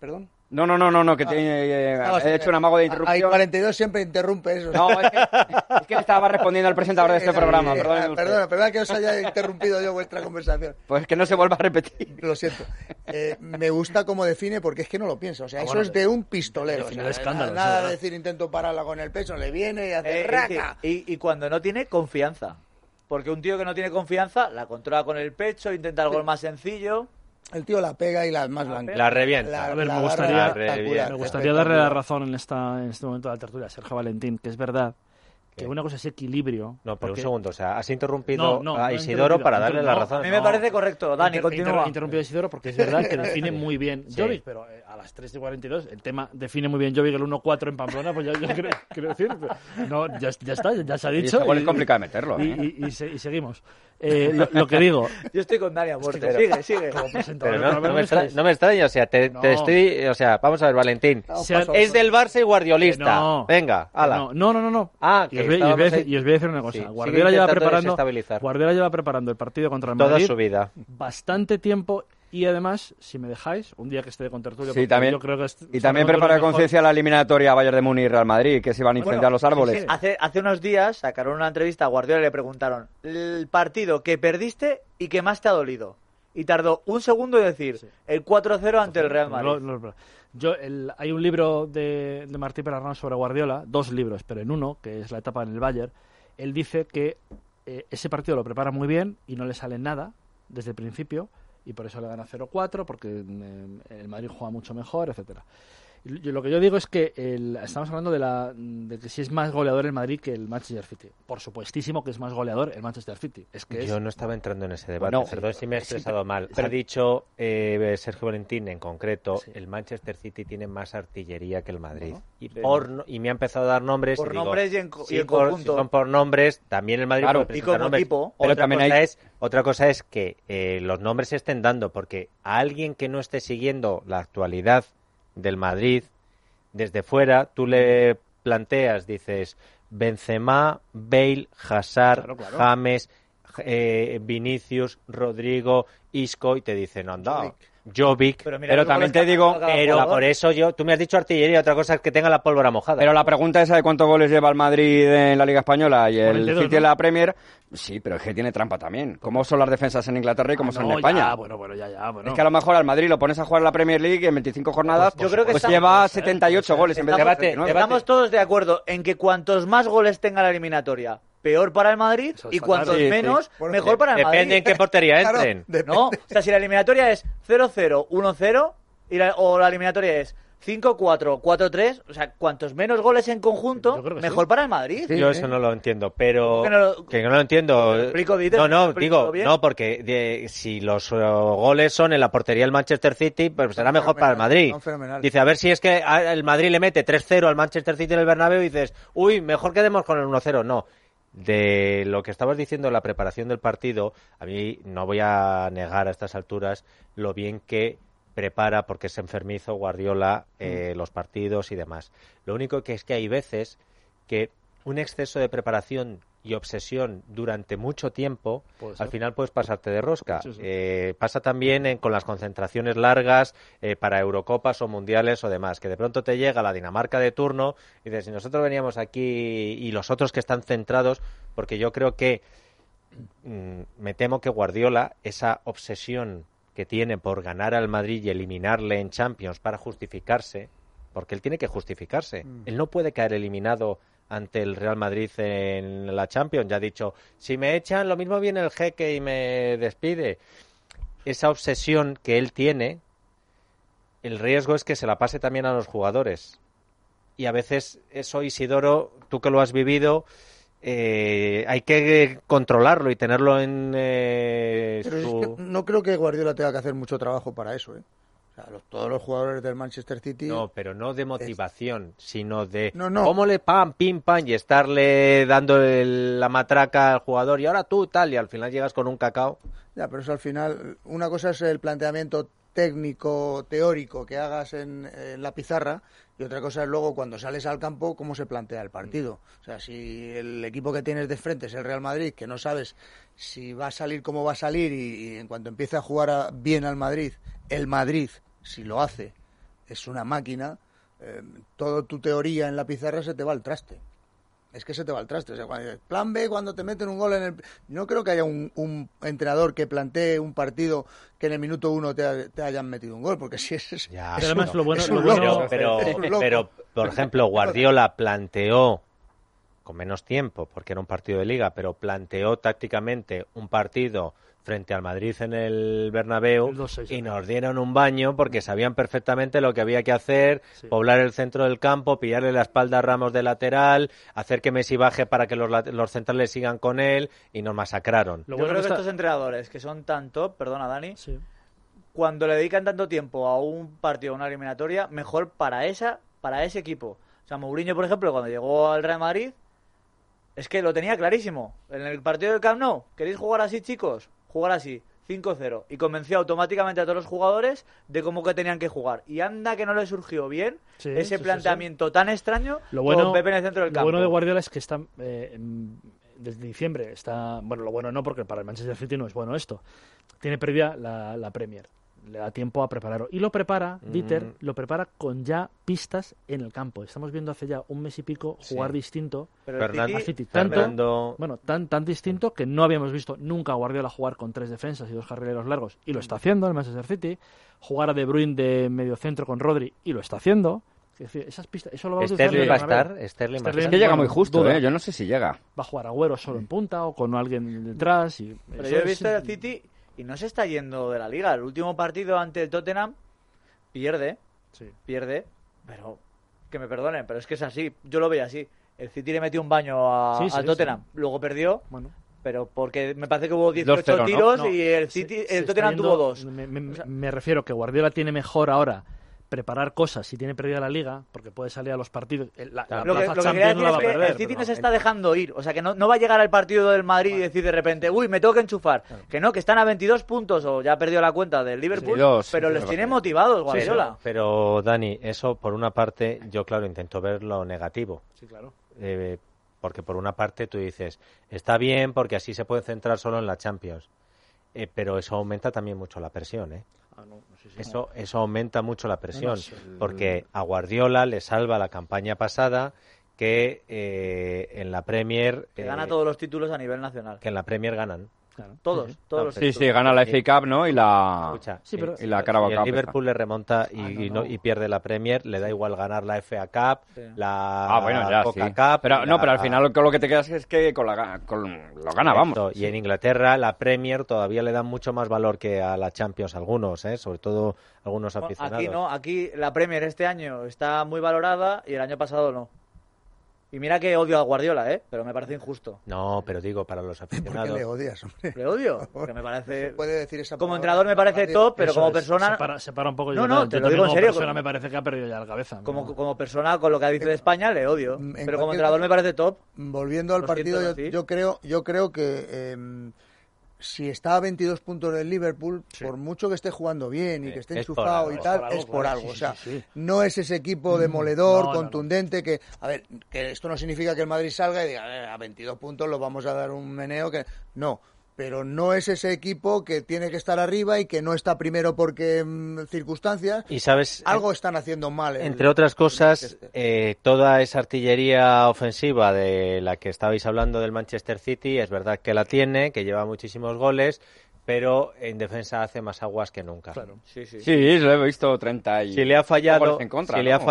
No, que he hecho un amago de interrupción. Hay 42 siempre interrumpe eso. No, es que le estaba respondiendo al presentador de este programa. Perdona que os haya interrumpido yo vuestra conversación. Pues que no se vuelva a repetir. Lo siento. Me gusta cómo define, porque es que no lo pienso. O sea, eso es de un pistolero. Nada de decir intento pararla con el pecho, le viene y hace raca. Y cuando no tiene confianza. Porque un tío que no tiene confianza la controla con el pecho, intenta algo más sencillo. El tío la pega y la más blanca. La revienta. A ver, me gustaría darle la razón en este momento de la tertulia a Sergio Valentín, que es verdad que una cosa es equilibrio. No, pero un segundo, o sea, has interrumpido a Isidoro para darle la razón. A mí me parece correcto, Dani, continúa. Interrumpido a Isidoro porque es verdad que define muy bien Jovic, pero a las 3:42 el tema define muy bien Jovic el 1-4 en Pamplona, pues yo quiero decir, no, ya está, ya se ha dicho. Y es complicado meterlo. Y seguimos. Lo que digo... Yo estoy con Dani a muerte, sigue. Pero no me extraña, o sea, te estoy... O sea, vamos a ver, Valentín. Es del Barça y guardiolista. Venga, hala. No. Y os voy a decir una cosa. Sí, Guardiola lleva preparando el partido contra el Madrid toda su vida. Bastante tiempo. Y además, si me dejáis, un día que esté de contertulio... Sí, también, yo creo que y también prepara de conciencia la eliminatoria Bayern de Múnich y Real Madrid, que se van a incendiar los árboles. Sí. Hace unos días sacaron una entrevista a Guardiola y le preguntaron el partido que perdiste y que más te ha dolido. Y tardó un segundo en decir el 4-0 ante el Real Madrid. Hay un libro de Martí Perarnau sobre Guardiola, 2 libros, pero en uno, que es la etapa en el Bayern, él dice que ese partido lo prepara muy bien y no le sale nada desde el principio, y por eso le gana 0-4, porque el Madrid juega mucho mejor, etcétera. Lo que yo digo es que estamos hablando de que si es más goleador el Madrid que el Manchester City. Por supuestísimo que es más goleador el Manchester City. Yo no estaba entrando en ese debate, perdón si me he expresado mal. Pero ha dicho Sergio Valentín en concreto, el Manchester City tiene más artillería que el Madrid. Y me ha empezado a dar nombres. Por nombres y en conjunto. Si son por nombres, también el Madrid puede presentar nombres. Equipo. Otra cosa es que los nombres se estén dando, porque a alguien que no esté siguiendo la actualidad del Madrid, desde fuera, tú le planteas, dices, Benzema, Bale, Hazard, James, Vinicius, Rodrigo, Isco, y te dicen, anda, Jovic. Pero también te digo, por eso tú me has dicho artillería, otra cosa es que tenga la pólvora mojada. Pero la pregunta esa de cuántos goles lleva el Madrid en la Liga Española y el City en la Premier, sí, pero es que tiene trampa también. ¿Cómo son las defensas en Inglaterra y cómo son en España? Bueno. Es que a lo mejor al Madrid lo pones a jugar en la Premier League y en 25 jornadas yo creo que lleva 78 goles en vez de 79. Estamos todos de acuerdo en que cuantos más goles tenga la eliminatoria, peor para el Madrid, y cuantos menos, mejor para el Madrid. Depende en qué portería entren. No, o sea, si la eliminatoria es 0-0, 1-0, o la eliminatoria es 5-4, 4-3, o sea, cuantos menos goles en conjunto, mejor para el Madrid. Yo eso no lo entiendo, pero... Que no lo entiendo. Porque si los goles son en la portería del Manchester City, pues será mejor para el Madrid. Dice, a ver si es que el Madrid le mete 3-0 al Manchester City en el Bernabéu y dices, uy, mejor quedemos con el 1-0. No. De lo que estabas diciendo, la preparación del partido, a mí no voy a negar a estas alturas lo bien que prepara, porque es enfermizo Guardiola, los partidos y demás. Lo único que es que hay veces que un exceso de preparación y obsesión durante mucho tiempo, al final puedes pasarte de rosca. Sí. Pasa también con las concentraciones largas para Eurocopas o Mundiales o demás, que de pronto te llega la Dinamarca de turno y dices, si nosotros veníamos aquí y los otros que están centrados, porque yo creo que me temo que Guardiola, esa obsesión que tiene por ganar al Madrid y eliminarle en Champions para justificarse, porque él tiene que justificarse. Él no puede caer eliminado ante el Real Madrid en la Champions. Ya ha dicho, si me echan, lo mismo viene el jeque y me despide. Esa obsesión que él tiene, el riesgo es que se la pase también a los jugadores. Y a veces eso, Isidoro, tú que lo has vivido, hay que controlarlo y tenerlo en Pero es que no creo que Guardiola tenga que hacer mucho trabajo para eso, O sea, todos los jugadores del Manchester City... No, pero no de motivación, sino de cómo le pim, pam, y estarle dando la matraca al jugador, y ahora tú, tal, y al final llegas con un cacao. Ya, pero eso al final, una cosa es el planteamiento técnico, teórico que hagas en la pizarra, y otra cosa es luego cuando sales al campo cómo se plantea el partido. O sea, si el equipo que tienes de frente es el Real Madrid, que no sabes si va a salir, cómo va a salir, y en cuanto empiece a jugar bien al Madrid, el Madrid, si lo hace, es una máquina, toda tu teoría en la pizarra se te va al traste. Es que se te va al traste. O sea, plan B, cuando te meten un gol en el... No creo que haya un entrenador que plantee un partido que en el minuto 1 te hayan metido un gol, porque si es... Ya, pero además, pero, por ejemplo, Guardiola planteó, con menos tiempo, porque era un partido de Liga, pero planteó tácticamente un partido frente al Madrid en el Bernabéu y nos dieron un baño porque sabían perfectamente lo que había que hacer, poblar el centro del campo, pillarle la espalda a Ramos de lateral, hacer que Messi baje para que los centrales sigan con él y nos masacraron. Yo creo que estos entrenadores que son tan top, perdona Dani, cuando le dedican tanto tiempo a un partido, a una eliminatoria, mejor para ese equipo. O sea, Mourinho, por ejemplo, cuando llegó al Real Madrid, es que lo tenía clarísimo. En el partido del Camp Nou, ¿queréis jugar así, chicos? Jugar así, 5-0. Y convenció automáticamente a todos los jugadores de cómo que tenían que jugar. Y anda que no le surgió bien ese planteamiento tan extraño con Pepe en el centro del campo. Lo bueno de Guardiola es que está desde diciembre. Bueno, lo bueno no, porque para el Manchester City no es bueno esto. Tiene previa la Premier. Le da tiempo a prepararlo. Y lo prepara, Dieter, lo prepara con ya pistas en el campo. Estamos viendo hace ya un mes y pico jugar distinto a City. Tan distinto que no habíamos visto nunca a Guardiola jugar con 3 defensas y 2 carrileros largos. Y lo está haciendo el Manchester City. Jugar a De Bruyne de mediocentro con Rodri. Y lo está haciendo. Es decir, esas pistas, eso lo va a utilizar. Sterling va a estar. Es que llega muy justo, yo no sé si llega. Va a jugar Agüero solo en punta o con alguien detrás. Pero yo he visto el City... Y no se está yendo de la Liga. El último partido ante el Tottenham pierde, pero que me perdonen, pero es que es así. Yo lo veía así. El City le metió un baño al Tottenham, luego perdió, pero porque me parece que hubo 18 tiros y el Tottenham tuvo 2. Me refiero que Guardiola tiene mejor ahora preparar cosas si tiene perdida la Liga, porque puede salir a los partidos. Lo que quería decir es que el City no se está dejando ir. O sea, que no va a llegar al partido del Madrid y decir de repente, uy, me tengo que enchufar. Claro. Que están a 22 puntos o ya ha perdido la cuenta del Liverpool, pero les tiene motivados Guardiola. Pero, Dani, eso por una parte, yo claro, intento ver lo negativo. Sí, claro. Porque por una parte tú dices, está bien porque así se puede centrar solo en la Champions. Pero eso aumenta también mucho la presión, Eso aumenta mucho la presión, porque a Guardiola le salva la campaña pasada que en la Premier... Que gana todos los títulos a nivel nacional. Que en la Premier ganan. Claro. Todos los títulos. Sí, gana la FA Cup, ¿no? Y la Carabao Cup. El Liverpool le remonta y pierde la Premier, le da igual ganar la FA Cup, la Coca Cup... Pero al final con lo que te quedas es que lo gana, vamos. Y en Inglaterra la Premier todavía le dan mucho más valor que a la Champions algunos, sobre todo algunos aficionados. Aquí la Premier este año está muy valorada y el año pasado no. Y mira que odio a Guardiola, pero me parece injusto. No, pero digo, para los aficionados... ¿Por qué le odias, hombre? Le odio, porque me parece... Puede decir esa como entrenador me parece top, pero como persona... Separa un poco... No, te lo digo en serio. Como persona me parece que ha perdido ya la cabeza. Como persona, con lo que dice de España, le odio. Pero como entrenador me parece top. Volviendo al partido, yo creo que... si está a 22 puntos del Liverpool, por mucho que esté jugando bien y que esté enchufado y tal, es por algo. O sea, no es ese equipo demoledor, contundente, que... A ver, que esto no significa que el Madrid salga y diga, a 22 puntos los vamos a dar un meneo, que no. Pero no es ese equipo que tiene que estar arriba y que no está primero porque circunstancias. Y sabes, algo están haciendo mal. Entre otras cosas, toda esa artillería ofensiva de la que estabais hablando del Manchester City, es verdad que la tiene, que lleva muchísimos goles, pero en defensa hace más aguas que nunca. Claro. Sí, lo he visto 30 y... Si le ha fallado, le ha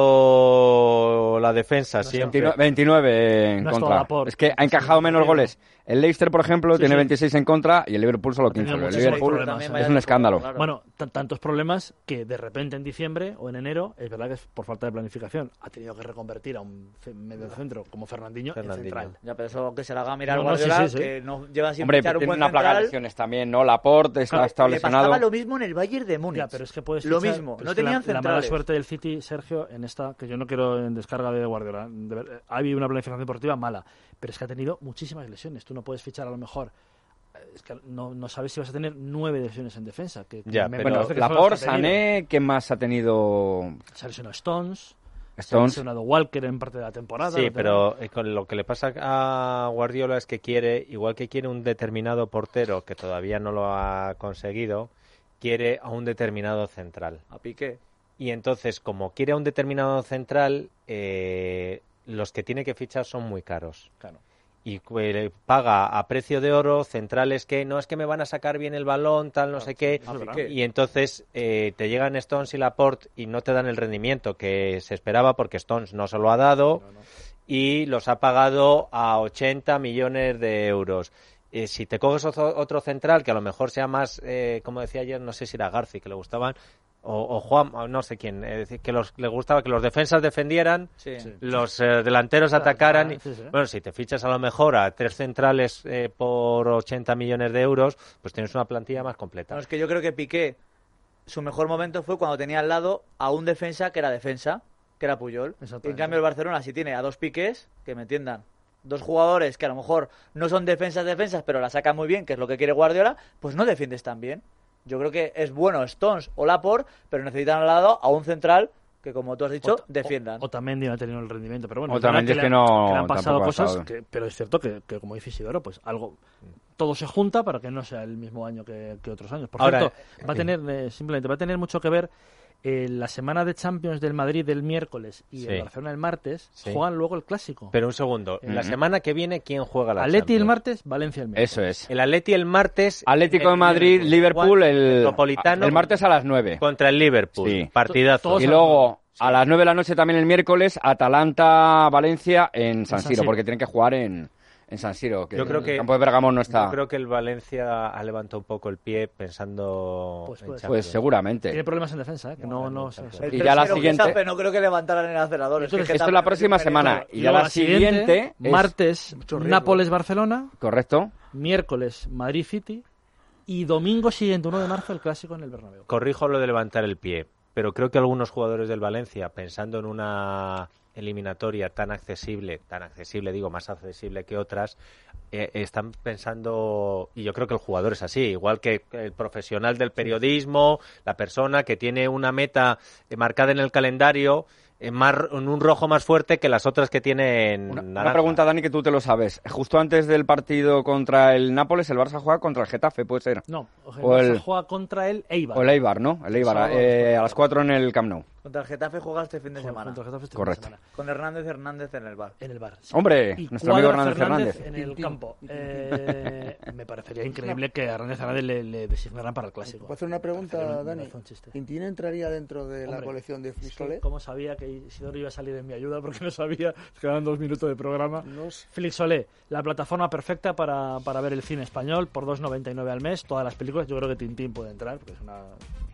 fallado la defensa siempre. 29 en contra. Es que ha encajado menos goles. El Leicester, por ejemplo, tiene 26 en contra y el Liverpool solo 15. El Liverpool es un escándalo. Claro. Bueno, tantos problemas que de repente en diciembre o en enero, es verdad que es por falta de planificación, ha tenido que reconvertir a un medio centro como Fernandinho en central. Ya, pero eso que se le haga mirar Guardiola, que no lleva sin fichar un buen una plaga de lesiones también, ¿no? Laporte está lesionado. Le pasaba lo mismo en el Bayern de Múnich. Ya, pero es que puedes lo mismo, no tenían centrales. La mala suerte del City, Sergio, en esta, que yo no quiero en descarga de Guardiola, ha habido una planificación deportiva mala, pero es que ha tenido muchísimas lesiones. Tú no puedes fichar a lo mejor, es que no sabes si vas a tener 9 lesiones en defensa. Bueno, Laporte, Sané, ¿qué más ha tenido? Se ha lesionado Stones. Se ha lesionado Walker en parte de la temporada. Sí, pero con lo que le pasa a Guardiola es que quiere, igual que quiere un determinado portero que todavía no lo ha conseguido, quiere a un determinado central. A Piqué. y entonces, como quiere a un determinado central, los que tiene que fichar son muy caros. Claro. Y paga a precio de oro centrales que no es que me van a sacar bien el balón, tal, no sé qué. Y entonces te llegan Stones y Laporte y no te dan el rendimiento que se esperaba porque Stones no se lo ha dado y los ha pagado a 80 millones de euros. Si te coges otro central que a lo mejor sea más, como decía ayer, no sé si era Garci, que le gustaban, o Juan, o no sé quién, que le gustaba que los defensas defendieran, los delanteros atacaran. Bueno, si te fichas a lo mejor a 3 centrales por 80 millones de euros, pues tienes una plantilla más completa. No, es que yo creo que Piqué, su mejor momento fue cuando tenía al lado a un defensa, que era Puyol. Y en cambio el Barcelona, si tiene a 2 Piqués, que me entiendan, 2 jugadores que a lo mejor no son defensas, pero la sacan muy bien, que es lo que quiere Guardiola, pues no defiendes tan bien. Yo creo que es bueno Stones o Laporte, pero necesitan al lado a un central que, como tú has dicho, defiendan. O también no ha tenido el rendimiento, pero bueno, Otamendi es que le han pasado cosas, pero es cierto que como dice Isidoro, pues algo, todo se junta para que no sea el mismo año que otros años. Por cierto, va a tener mucho que ver. La semana de Champions del Madrid del miércoles y el Barcelona el martes juegan luego el Clásico. Pero un segundo, la semana que viene, ¿quién juega la Atleti Champions? el martes, Valencia el miércoles. Eso es. El Atleti el martes... Atlético de Madrid, Liverpool, el Metropolitano el martes a las 9. contra el Liverpool. Sí. Partidazo. Y luego, a las 9 de la noche también el miércoles, Atalanta-Valencia en San Siro, porque tienen que jugar en San Siro, que yo creo que el campo de Bergamo no está. Yo creo que el Valencia ha levantado un poco el pie pensando en Champions. Pues seguramente. Tiene problemas en defensa, que no y ya la siguiente... no creo que levantaran el acelerador. Esto es la próxima semana. Y ya la siguiente... Martes, Nápoles-Barcelona. Correcto. Miércoles, Madrid-City. Y domingo siguiente, 1 de marzo, el Clásico en el Bernabéu. Corrijo lo de levantar el pie, pero creo que algunos jugadores del Valencia, pensando en una eliminatoria tan accesible, digo, más accesible que otras, están pensando, y yo creo que el jugador es así, igual que el profesional del periodismo, la persona que tiene una meta marcada en el calendario, en un rojo más fuerte que las otras que tienen naranja. Una pregunta, Dani, que tú te lo sabes. Justo antes del partido contra el Nápoles, el Barça juega contra el Getafe, ¿puede ser? No, el Barça juega contra el Eibar. O el Eibar, ¿no? El Eibar, a las 4 en el Camp Nou. Contra el Getafe juega este fin de semana. Correcto. Con Hernández en el bar. En el bar. Sí. Hombre, y nuestro amigo Hernández Fernández en el campo. Me parecería increíble que a Hernández Fernández le designaran para el Clásico. ¿Puedo hacer una pregunta, Dani? ¿Intín entraría dentro de la colección de Flixolé? ¿Cómo sabía que Isidoro iba a salir en mi ayuda? Porque no sabía, quedaban 2 minutos de programa. Flixolé, la plataforma perfecta para ver el cine español por 2,99 al mes, todas las películas. Yo creo que Tintín puede entrar, porque es una...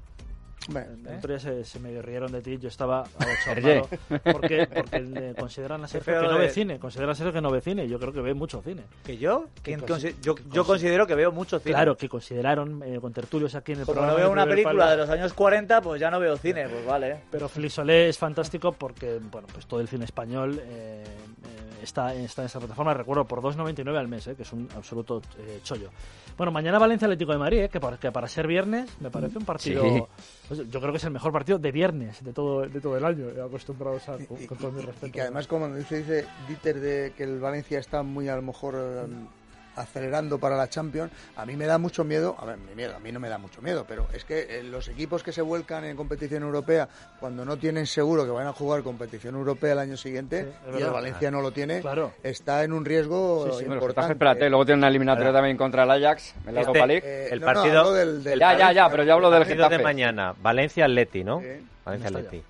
Dentro ya se medio rieron de ti, yo estaba abochornado porque consideran a Sergio que no ve cine, yo creo que ve mucho cine. ¿Que yo? Yo considero que veo mucho cine. Claro, que consideraron con tertulios aquí en el programa. Como no veo una película de los años 40, pues ya no veo cine, pues vale. Pero Flixolé es fantástico porque, bueno, pues todo el cine español está en esa plataforma, recuerdo, por 2,99 al mes, que es un absoluto chollo. Bueno, mañana Valencia Atlético de Madrid, que para ser viernes me parece un partido... Sí. Pues, yo creo que es el mejor partido de viernes de todo el año, acostumbrados con todo mi respeto. Y que además, como dice Dieter, de que el Valencia está muy, a lo mejor... acelerando para la Champions, a mí me da mucho miedo, a mí no me da mucho miedo, pero es que los equipos que se vuelcan en competición europea, cuando no tienen seguro que van a jugar competición europea el año siguiente, y el Valencia no lo tiene, está en un riesgo importante. Bueno, espérate, luego tiene una eliminatoria también contra el Ajax, en la Europa League. El partido... pero yo hablo del Getafe. De mañana, Valencia-Atleti, ¿no? Valencia-Atleti.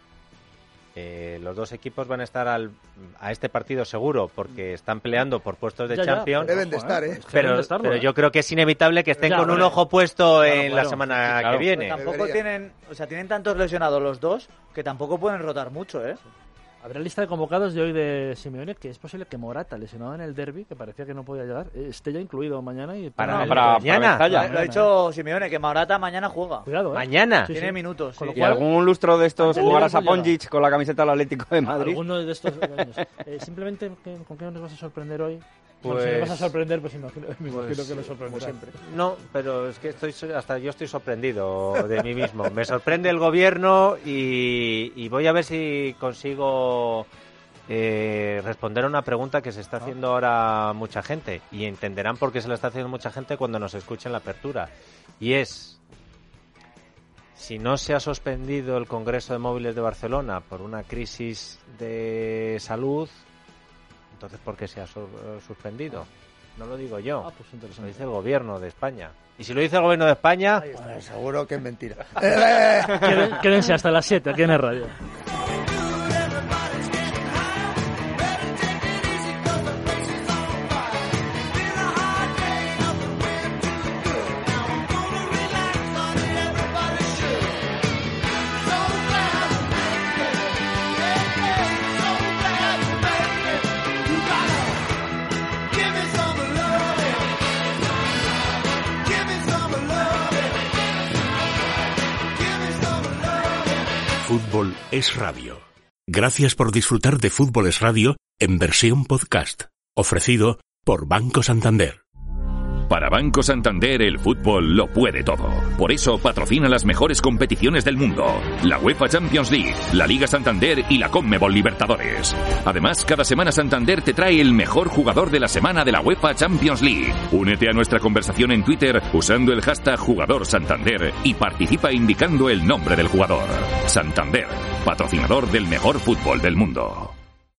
Los dos equipos van a estar a este partido seguro porque están peleando por puestos de Champions. Deben de estar, Pero yo creo que es inevitable que estén con un ojo puesto en la semana que viene. Pero tampoco tienen tantos lesionados los dos que tampoco pueden rotar mucho, Habrá lista de convocados de hoy de Simeone, que es posible que Morata, lesionado en el derbi, que parecía que no podía llegar, esté ya incluido mañana. Y para mañana. Lo ha dicho Simeone, que Morata mañana juega. Cuidado, Mañana. Tiene minutos. ¿Y algún lustro de estos jugarás a Pongic con la camiseta del Atlético de Madrid? Alguno de estos años. Simplemente, ¿con qué nos vas a sorprender hoy? Pues... si me vas a sorprender, pues imagino que lo sorprenderá siempre. No, pero es que hasta yo estoy sorprendido de mí mismo. Me sorprende el gobierno y voy a ver si consigo responder a una pregunta que se está haciendo ahora mucha gente. Y entenderán por qué se la está haciendo mucha gente cuando nos escuchen la apertura. Y es... si no se ha suspendido el Congreso de Móviles de Barcelona por una crisis de salud, entonces ¿por qué se ha suspendido? No lo digo yo, lo dice el gobierno de España. Y si lo dice el gobierno de España... Bueno, seguro que es mentira. Quédense hasta las 7 aquí en el radio. Fútbol es radio. Gracias por disfrutar de Fútbol es Radio en versión podcast, ofrecido por Banco Santander. Para Banco Santander el fútbol lo puede todo. Por eso patrocina las mejores competiciones del mundo. La UEFA Champions League, la Liga Santander y la Conmebol Libertadores. Además, cada semana Santander te trae el mejor jugador de la semana de la UEFA Champions League. Únete a nuestra conversación en Twitter usando el hashtag #JugadorSantander y participa indicando el nombre del jugador. Santander, patrocinador del mejor fútbol del mundo.